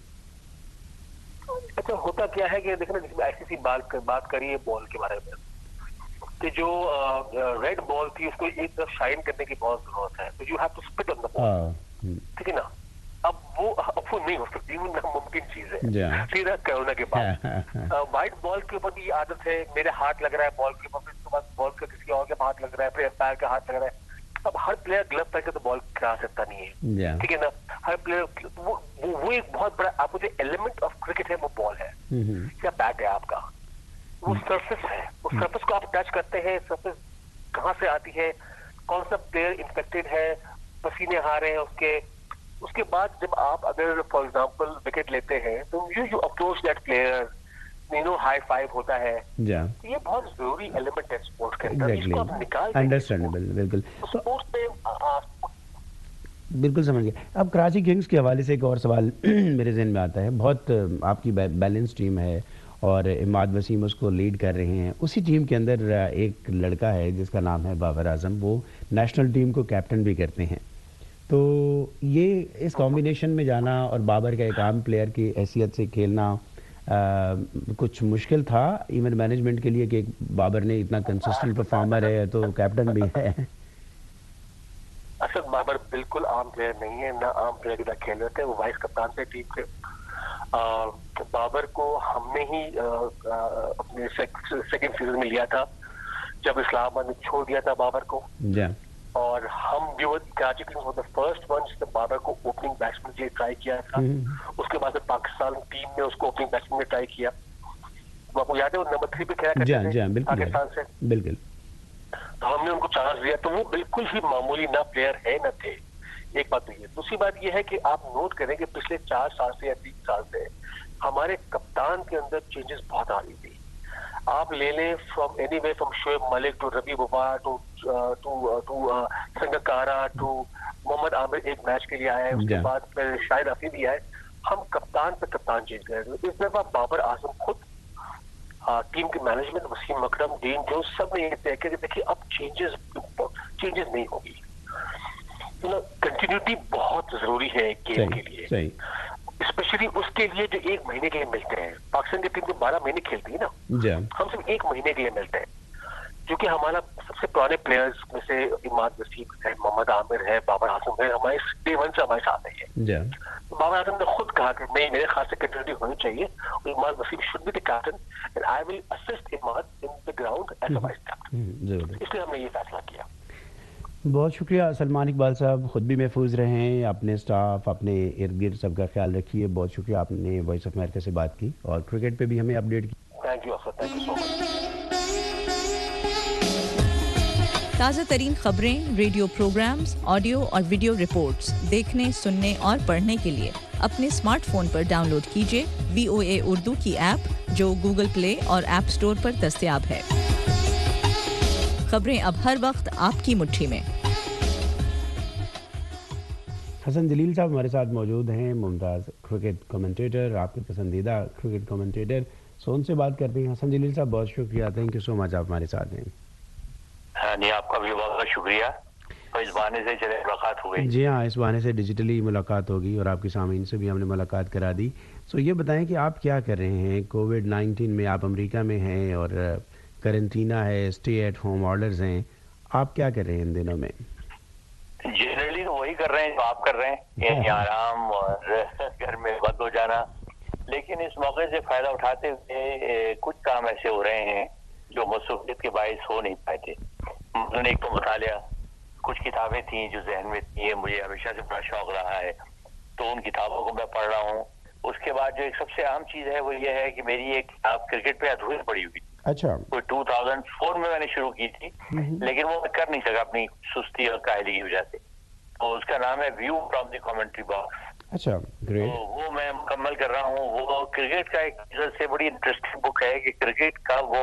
G: अच्छा होता क्या है कि देखना, जिसमें आईसीसी बात करी है बॉल के बारे में, कि जो रेड बॉल थी उसको एक तरफ शाइन करने की बहुत जरूरत है, तो you have to spit on the ball, ठीक है ना। अब वो नहीं हो सकती, वो नामुमकिन चीज है सीधा कोरोना के बाद। व्हाइट बॉल के ऊपर भी आदत है, मेरे हाथ लग रहा है बॉल के ऊपर, फिर उसके बाद बॉल का किसी और के हाथ लग रहा है, फिर एम्पायर का हाथ लग रहा है। अब हर प्लेयर ग्लव पहन के तो बॉल खिला सकता नहीं है, ठीक है ना। हर प्लेयर वो एक बहुत बड़ा आपको जो एलिमेंट ऑफ क्रिकेट है वो बॉल है या बैट है आपका, वो सरफेस है, उस सरफेस को आप टच करते हैं, सरफेस कहाँ से आती है, कौन सा प्लेयर इन्फेक्टेड है, पसीने आ रहे हैं उसके बाद जब आप अगर फॉर एग्जांपल विकेट लेते हैं तो you approach that player, high five होता है। ये बहुत जरूरी एलिमेंट है स्पोर्ट्स के अंदर, इसको आप निकाल
C: अंडरस्टैंडेबल, बिल्कुल
G: स्पोर्ट्स में
C: बिल्कुल समझ गया। अब कराची किंग्स के हवाले से एक और सवाल मेरे जहन में आता है। बहुत आपकी बैलेंस टीम है और इमाद वसीम उसको लीड कर रहे हैं। उसी टीम के अंदर एक लड़का है जिसका नाम है बाबर आजम, वो नेशनल टीम को कैप्टन भी करते हैं। तो ये इस कॉम्बिनेशन में जाना और बाबर का एक आम प्लेयर की हैसियत से खेलना कुछ मुश्किल था इवेंट मैनेजमेंट के लिए, कि बाबर ने इतना कंसिस्टेंट परफॉर्मर है तो कैप्टन भी है।
G: اسد بابر بالکل عام پلیئر نہیں ہے، نہ عام پلیئر کی طرح کھیل رہے تھے، وہ وائس کپتان تھے ٹیم کے. بابر کو ہم نے ہی اپنے سیکنڈ سیزن میں لیا تھا جب اسلام آباد نے چھوڑ دیا تھا بابر کو، اور ہم بھی وہ Karachi kings the first ones Babar کو اوپننگ بیٹسمین کے لیے ٹرائی کیا تھا. اس کے بعد پاکستان ٹیم نے اس کو اوپننگ بیٹسمین میں ٹرائی کیا. آپ کو یاد ہے وہ نمبر 3 پہ کھیلا کرتے تھے پاکستان سے.
C: بالکل.
G: تو ہم نے ان کو چانس دیا، تو وہ بالکل ہی معمولی نہ پلیئر ہے نہ تھے. ایک بات تو یہ. دوسری بات یہ ہے کہ آپ نوٹ کریں کہ پچھلے 4 سال سے یا 3 سال سے ہمارے کپتان کے اندر چینجز بہت آ رہی تھی. آپ لے لیں from anyway, from Shoaib Malik to Ravi Bopara to Sangakkara to Muhammad Amir ایک میچ کے لیے آیا ہے، اس کے بعد پھر شاہد حفیظ آئے. ہم کپتان پہ کپتان چینج کر رہے ہیں. اس دفعہ بابر اعظم خود، ٹیم کے مینجمنٹ، وسیم اکرم، ڈین جو سب نے یہ طے کیا کہ دیکھیے اب چینجز نہیں ہوگی. کنٹینیوٹی بہت ضروری ہے گیم کے لیے، اسپیشلی اس کے لیے جو 1 مہینے کے لیے ملتے ہیں. پاکستان کی ٹیم تو 12 مہینے کھیلتی ہے نا، ہم صرف 1 مہینے کے لیے ملتے ہیں. جو کہ ہمارا سب سے پرانے پلیئرز میں سے اماد وسیم ہے، محمد عامر ہے، بابر اعظم ہے، ہمارے ڈے 1 سے ہمارے ساتھ ہیں. بابر اعظم نے خود کہا کہ نہیں، میرے خیال سے کنٹینیوٹی ہونی چاہیے، اور Imad Wasim should be the captain and I will assist Imad in the ground as a vice captain. اس لیے ہم نے یہ فیصلہ کیا.
C: بہت شکریہ سلمان اقبال صاحب. خود بھی محفوظ رہیں، اپنے سٹاف، اپنے ارد گرد سب کا خیال رکھیے. بہت شکریہ آپ نے وائس آف امریکہ سے بات کی اور کرکٹ پہ بھی ہمیں اپڈیٹ کی.
G: تھینک یو افر، تھینک یو سو مچ.
B: تازہ ترین خبریں، ریڈیو پروگرامز، آڈیو اور ویڈیو رپورٹس دیکھنے، سننے اور پڑھنے کے لیے اپنے اسمارٹ فون پر ڈاؤن لوڈ کیجیے VOA اردو کی ایپ، جو گوگل پلے اور ایپ سٹور پر دستیاب ہے. خبریں اب ہر وقت آپ کی مٹھی میں.
C: حسن جلیل صاحب ہمارے ساتھ موجود ہیں، ممتاز کرکٹ کمنٹیٹر، آپ کے پسندیدہ کرکٹ کمنٹیٹر. سو ان سے بات کرتے ہیں. حسن جلیل صاحب بہت شکریہ، تھینک یو سو مچ، آپ ہمارے ساتھ ہیں.
L: نہیں، آپ کا بھی بہت بہت شکریہ. اور اس بہانے سے چلے ملاقات ہو گئی.
C: جی ہاں، اس بہانے سے ڈیجیٹلی ملاقات ہوگی اور آپ کے سامعین سے بھی ہم نے ملاقات کرا دی. سو یہ بتائیں کہ آپ کیا کر رہے ہیں کووڈ-19 میں؟ آپ امریکہ میں ہیں اور کرنٹینا ہے، اسٹے ایٹ ہوم آرڈرز ہیں. آپ کیا کر رہے ہیں ان دنوں میں؟
L: جنرلی تو وہی کر رہے ہیں جو آپ کر رہے ہیں، یعنی آرام اور گھر میں بند ہو جانا. لیکن اس موقع سے فائدہ اٹھاتے ہوئے کچھ کام ایسے ہو رہے ہیں جو مصروفیت کے باعث ہو نہیں پائے تھے. مثلاً ایک تو مطالعہ، کچھ کتابیں تھیں جو ذہن میں تھیں، مجھے ہمیشہ سے بڑا شوق رہا ہے، تو ان کتابوں کو میں پڑھ رہا ہوں. اس کے بعد جو ایک سب سے عام چیز ہے وہ یہ ہے کہ میری ایک کتاب کرکٹ پہ ادھوری پڑی ہوئی.
C: اچھا.
L: کوئی 2004 میں نے شروع کی تھی، لیکن وہ میں کر نہیں سکا اپنی سستی اور کاہلی کی وجہ سے. تو اس کا نام ہے view from the commentary box.
C: اچھا، گریٹ.
L: تو وہ میں مکمل کر رہا ہوں. وہ کرکٹ کا ایک سے بڑی انٹرسٹنگ بک ہے کہ کرکٹ کا وہ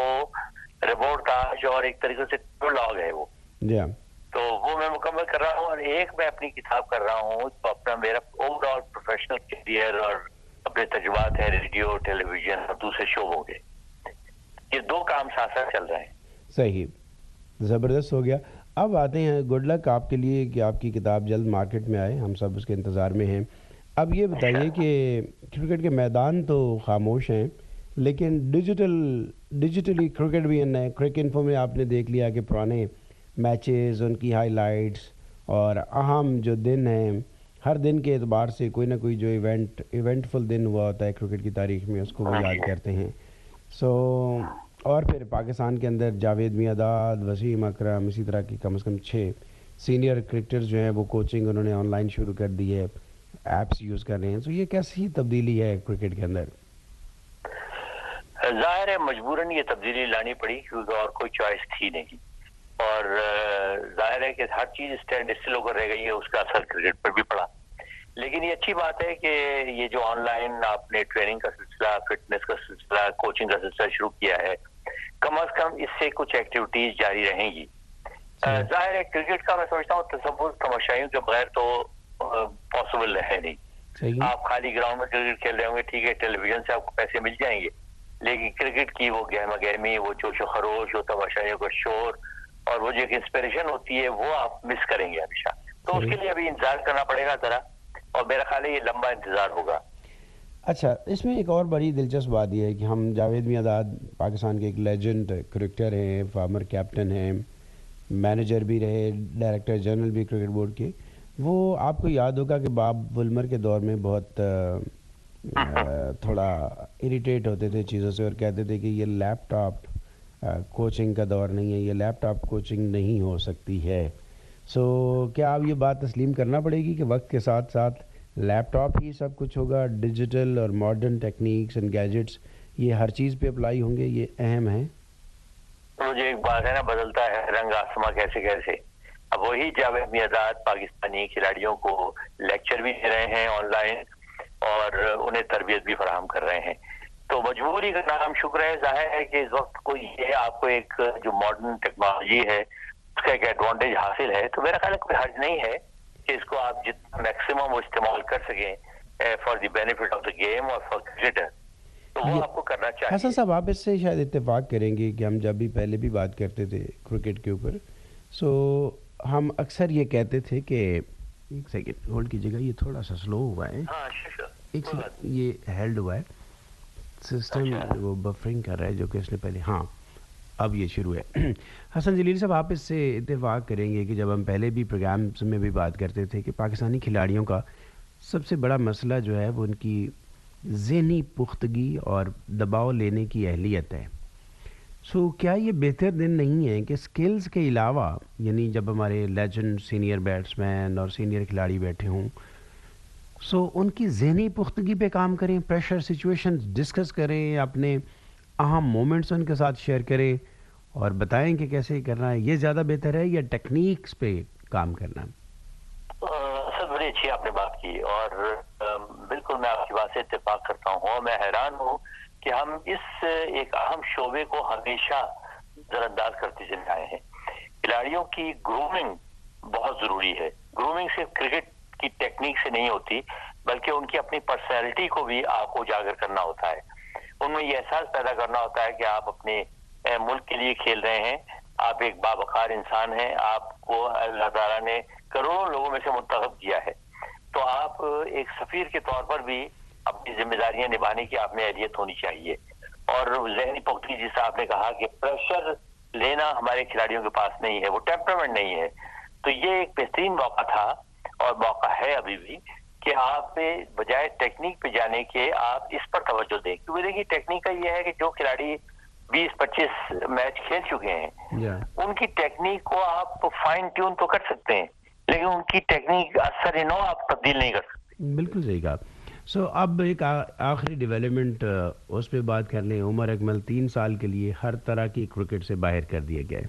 L: رپورٹاج اور ایک طریقے سے لاگ ہے وہ. تو وہ میں مکمل کر رہا ہوں. اور ایک میں اپنی کتاب کر رہا ہوں تو اپنا میرا اوور آل پروفیشنل کیریئر اور اپنے تجربات ہیں ریڈیو، ٹیلی ویژن اور دوسرے شعبوں کے. یہ 2 کام ساتھ ساتھ چل رہے ہیں.
C: صحیح، زبردست ہو گیا. اب آتے ہیں، گڈ لک آپ کے لیے کہ آپ کی کتاب جلد مارکیٹ میں آئے، ہم سب اس کے انتظار میں ہیں. اب یہ بتائیے کہ کرکٹ کے میدان تو خاموش ہیں، لیکن ڈیجیٹلی کرکٹ بھی ہے. کرکٹ انفو میں آپ نے دیکھ لیا کہ پرانے میچز، ان کی ہائی لائٹس اور اہم جو دن ہیں، ہر دن کے اعتبار سے کوئی نہ کوئی جو ایونٹفل دن ہوا ہوتا ہے کرکٹ کی تاریخ میں، اس کو وہ یاد کرتے ہیں. سو اور پھر پاکستان کے اندر جاوید میاں، وسیم اکرم، اسی طرح کی کم از کم 6 سینئر کرکٹرز جو ہیں وہ کوچنگ انہوں نے آن لائن شروع کر دی ہے، ایپس یوز کر رہے ہیں. سو یہ کیسی تبدیلی ہے کرکٹ کے اندر؟
L: ظاہر ہے مجبوراً یہ تبدیلی لانی پڑی کیونکہ اور کوئی چوائس تھی نہیں. اور ظاہر ہے کہ ہر چیز اسٹینڈ اسٹل ہو کر رہ گئی ہے، اس کا اثر کرکٹ پر بھی پڑا. لیکن یہ اچھی بات ہے کہ یہ جو آن لائن آپ نے ٹریننگ کا سلسلہ، فٹنس کا سلسلہ، کوچنگ کا سلسلہ شروع کیا ہے، کم از کم اس سے کچھ ایکٹیویٹیز جاری رہیں گی. ظاہر ہے کرکٹ کا میں سمجھتا ہوں تصور تماشائیوں کے بغیر تو پاسبل ہے نہیں. آپ خالی گراؤنڈ میں کرکٹ کھیل رہے ہوں گے، ٹھیک ہے، ٹیلی ویژن سے آپ کو پیسے مل جائیں گے، لیکن کرکٹ کی وہ گہما گہمی، وہ جوش و خروش، وہ تماشائیوں کا شور اور وہ جو ایک انسپریشن ہوتی ہے وہ آپ مس کریں گے ہمیشہ. تو اس کے لیے ابھی انتظار کرنا پڑے گا ذرا، اور میرا خیال ہے یہ لمبا انتظار ہوگا.
C: اچھا، اس میں ایک اور بڑی دلچسپ بات یہ ہے کہ ہم جاوید میاں پاکستان کے ایک لیجنڈ کرکٹر ہیں، فارمر کیپٹن ہیں، مینیجر بھی رہے, ڈائریکٹر جنرل بھی کرکٹ بورڈ کے. وہ آپ کو یاد ہوگا کہ باب ولمر کے دور میں بہت تھوڑا اریٹیٹ ہوتے تھے چیزوں سے, اور کہتے تھے کہ یہ لیپ ٹاپ کوچنگ کا دور نہیں ہے, یہ لیپ ٹاپ کوچنگ نہیں ہو سکتی ہے. سو کیا اب یہ بات تسلیم کرنا پڑے گی کہ وقت کے ساتھ ساتھ لیپ ٹاپ ہی سب کچھ ہوگا, ڈیجیٹل اور ماڈرن ٹیکنیکس اینڈ گیجٹس یہ ہر چیز پہ اپلائی ہوں گے, یہ اہم ہے؟
L: مجھے ایک بات ہے نا, بدلتا ہے رنگ آسماں کیسے کیسے. اب وہی جاوید میرداد پاکستانی کھلاڑیوں کو لیکچر بھی دے رہے ہیں آن لائن اور انہیں تربیت بھی فراہم کر رہے ہیں. تو مجبوری کا نام شکر ہے. ظاہر ہے کہ اس وقت کو یہ آپ کو ایک جو ماڈرن ٹیکنالوجی ہے اس کا ایک ایڈوانٹیج حاصل ہے, تو میرا خیال ہے کوئی حرج نہیں ہے کہ اس کو آپ جتنا میکسیمم وہ استعمال کر سکیں for the benefit of the game اور فار کرکٹر, تو وہ آپ کو کرنا چاہیے.
C: حسن صاحب آپ اس سے شاید اتفاق کریں گے کہ ہم جب بھی پہلے بھی بات کرتے تھے کرکٹ کے اوپر, سو ہم اکثر یہ کہتے تھے کہ ایک سیکنڈ ہولڈ کیجیے گا, یہ تھوڑا سا سلو ہوا ہے, ایک سیکنڈ یہ ہیلڈ ہوا ہے سسٹم, وہ بفرنگ کر رہا ہے جو کہ اس نے پہلے, ہاں اب یہ شروع ہے. حسن جلیل صاحب آپ اس سے اتفاق کریں گے کہ جب ہم پہلے بھی پروگرامز میں بھی بات کرتے تھے کہ پاکستانی کھلاڑیوں کا سب سے بڑا مسئلہ جو ہے وہ ان کی ذہنی پختگی اور دباؤ لینے کی اہلیت ہے. سو کیا یہ بہتر دن نہیں ہے کہ سکلز کے علاوہ, یعنی جب ہمارے لیجنڈ سینئر بیٹسمین اور سینئر کھلاڑی بیٹھے ہوں, سو ان کی ذہنی پختگی پہ کام کریں, پریشر سچویشن ڈسکس کریں, اپنے اہم مومنٹس ان کے ساتھ شیئر کریں اور بتائیں کہ کیسے کرنا ہے, یہ زیادہ بہتر ہے یا ٹیکنیکس پہ کام کرنا ہے؟
L: سر بڑی اچھی آپ نے بات کی اور بالکل میں آپ کی بات سے اتفاق کرتا ہوں, اور میں حیران ہوں کہ ہم اس ایک اہم شعبے کو ہمیشہ نظر انداز کرتے چلے آئے ہیں. کھلاڑیوں کی گرومنگ بہت ضروری ہے. گرومنگ صرف کرکٹ کی ٹیکنیک سے نہیں ہوتی بلکہ ان کی اپنی پرسنالٹی کو بھی آپ کو اجاگر کرنا ہوتا ہے. ان میں یہ احساس پیدا کرنا ہوتا ہے کہ آپ اپنے ملک کے لیے کھیل رہے ہیں, آپ ایک باوقار انسان ہیں, آپ کو اللہ تعالیٰ نے کروڑوں لوگوں میں سے منتخب کیا ہے, تو آپ ایک سفیر کے طور پر بھی اپنی ذمہ داریاں نبھانے کی آپ میں اہلیت ہونی چاہیے. اور ذہنی پختگی جس سے آپ نے کہا کہ پریشر لینا ہمارے کھلاڑیوں کے پاس نہیں ہے, وہ ٹیمپرامنٹ نہیں ہے, تو یہ ایک بہترین موقع تھا اور موقع ہے ابھی بھی کہ آپ بجائے ٹیکنیک پہ جانے کے آپ اس پر توجہ دیں. کیونکہ دیکھیے ٹیکنیک کا یہ ہے کہ جو کھلاڑی 20-25 میچ کھیل چکے ہیں ان کی ٹیکنیک کو آپ فائن ٹیون تو کر سکتے ہیں, لیکن ان کی ٹیکنیک اثر نو آپ تبدیل نہیں کر سکتے.
C: بالکل صحیح کہا. سو اب ایک آخری ڈیولپمنٹ اس پہ بات کر لیں. عمر اکمل 3 سال کے لیے ہر طرح کی کرکٹ سے باہر کر دیے گئے.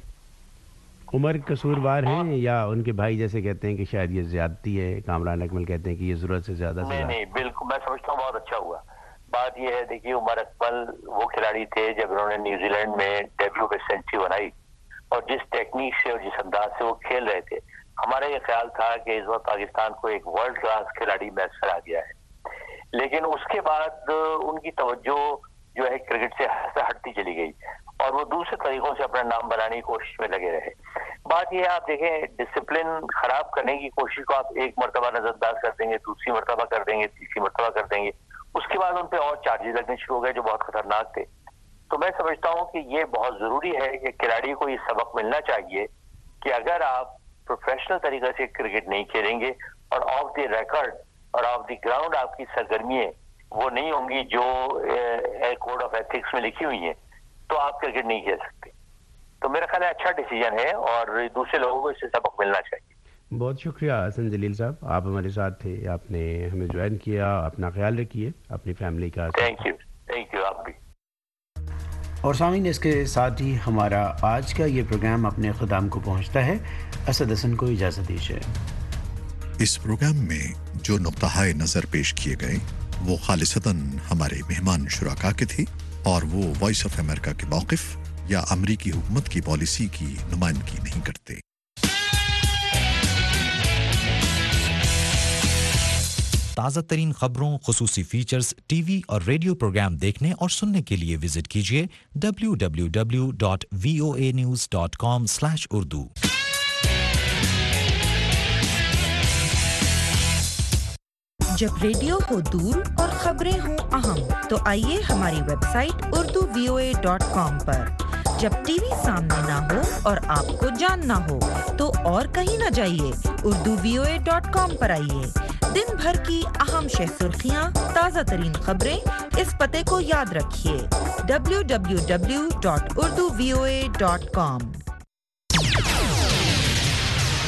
C: عمر قصوروار ہیں یا ان کے بھائی جیسے کہتے ہیں کہ شاید یہ زیادتی ہے, کامران اکمل کہتے ہیں کہ یہ ضرورت سے زیادہ سے
L: نہیں, بالکل میں سمجھتا ہوں بہت اچھا ہوا. بات یہ ہے دیکھیے عمر اکمل وہ کھلاڑی تھے جب انہوں نے نیوزی لینڈ میں ڈیبیو پہ سینچری بنائی اور جس ٹیکنیک سے اور جس انداز سے وہ کھیل رہے تھے, ہمارا یہ خیال تھا کہ اس وقت پاکستان کو ایک ورلڈ کلاس کھلاڑی میسر آ گیا ہے. لیکن اس کے بعد ان کی توجہ جو ہے کرکٹ سے ہٹتی چلی گئی اور وہ دوسرے طریقوں سے اپنا نام بنانے کی کوشش میں لگے رہے. بات یہ ہے آپ دیکھیں ڈسپلن خراب کرنے کی کوشش کو آپ ایک مرتبہ نظر انداز کر دیں گے, دوسری مرتبہ کر دیں گے, تیسری مرتبہ کر دیں گے, اس کے بعد ان پہ اور چارجز لگنے شروع ہو گئے جو بہت خطرناک تھے. تو میں سمجھتا ہوں کہ یہ بہت ضروری ہے کہ کھلاڑی کو یہ سبق ملنا چاہیے کہ اگر آپ پروفیشنل طریقے سے کرکٹ نہیں کھیلیں گے اور آف دی ریکارڈ اور آف دی گراؤنڈ آپ کی سرگرمیاں وہ نہیں ہوں گی جو کوڈ آف ایتھکس میں لکھی ہوئی ہیں, تو آپ کرکٹ نہیں کھیل سکتے. تو میرا خیال ہے اچھا ڈیسیجن ہے اور دوسرے لوگوں کو اس سے سبق ملنا چاہیے.
C: بہت شکریہ حسن جلیل صاحب, آپ ہمارے ساتھ تھے, آپ نے ہمیں جوائن کیا. اپنا خیال رکھیے, اپنی فیملی کا.
L: تھینک یو آپ بھی.
C: اور سامعین اس کے ساتھ ہی ہمارا آج کا یہ پروگرام اپنے اختتام کو پہنچتا ہے. اسد حسن کو اجازت دیجیے.
A: اس پروگرام میں جو نقطۂ نظر پیش کیے گئے وہ خالصتاً ہمارے مہمان شرکا کے تھے اور وہ وائس آف امریکہ کے موقف یا امریکی حکومت کی پالیسی کی نمائندگی نہیں کرتے.
D: تازہ ترین خبروں, خصوصی فیچرز, ٹی وی اور ریڈیو پروگرام دیکھنے اور سننے کے لیے وزٹ کیجیے www.voanews.com/urdu.
K: جب ریڈیو ہو دور اور خبریں ہوں اہم تو آئیے ہماری ویب سائٹ urduvoa.com پر जब टीवी सामने ना हो और आपको जानना हो तो और कहीं ना जाइए, urduvoa.com पर आइए। दिन भर की अहम सुर्खियां, ताज़ा तरीन खबरें, इस पते को याद रखिए www.urduvoa.com।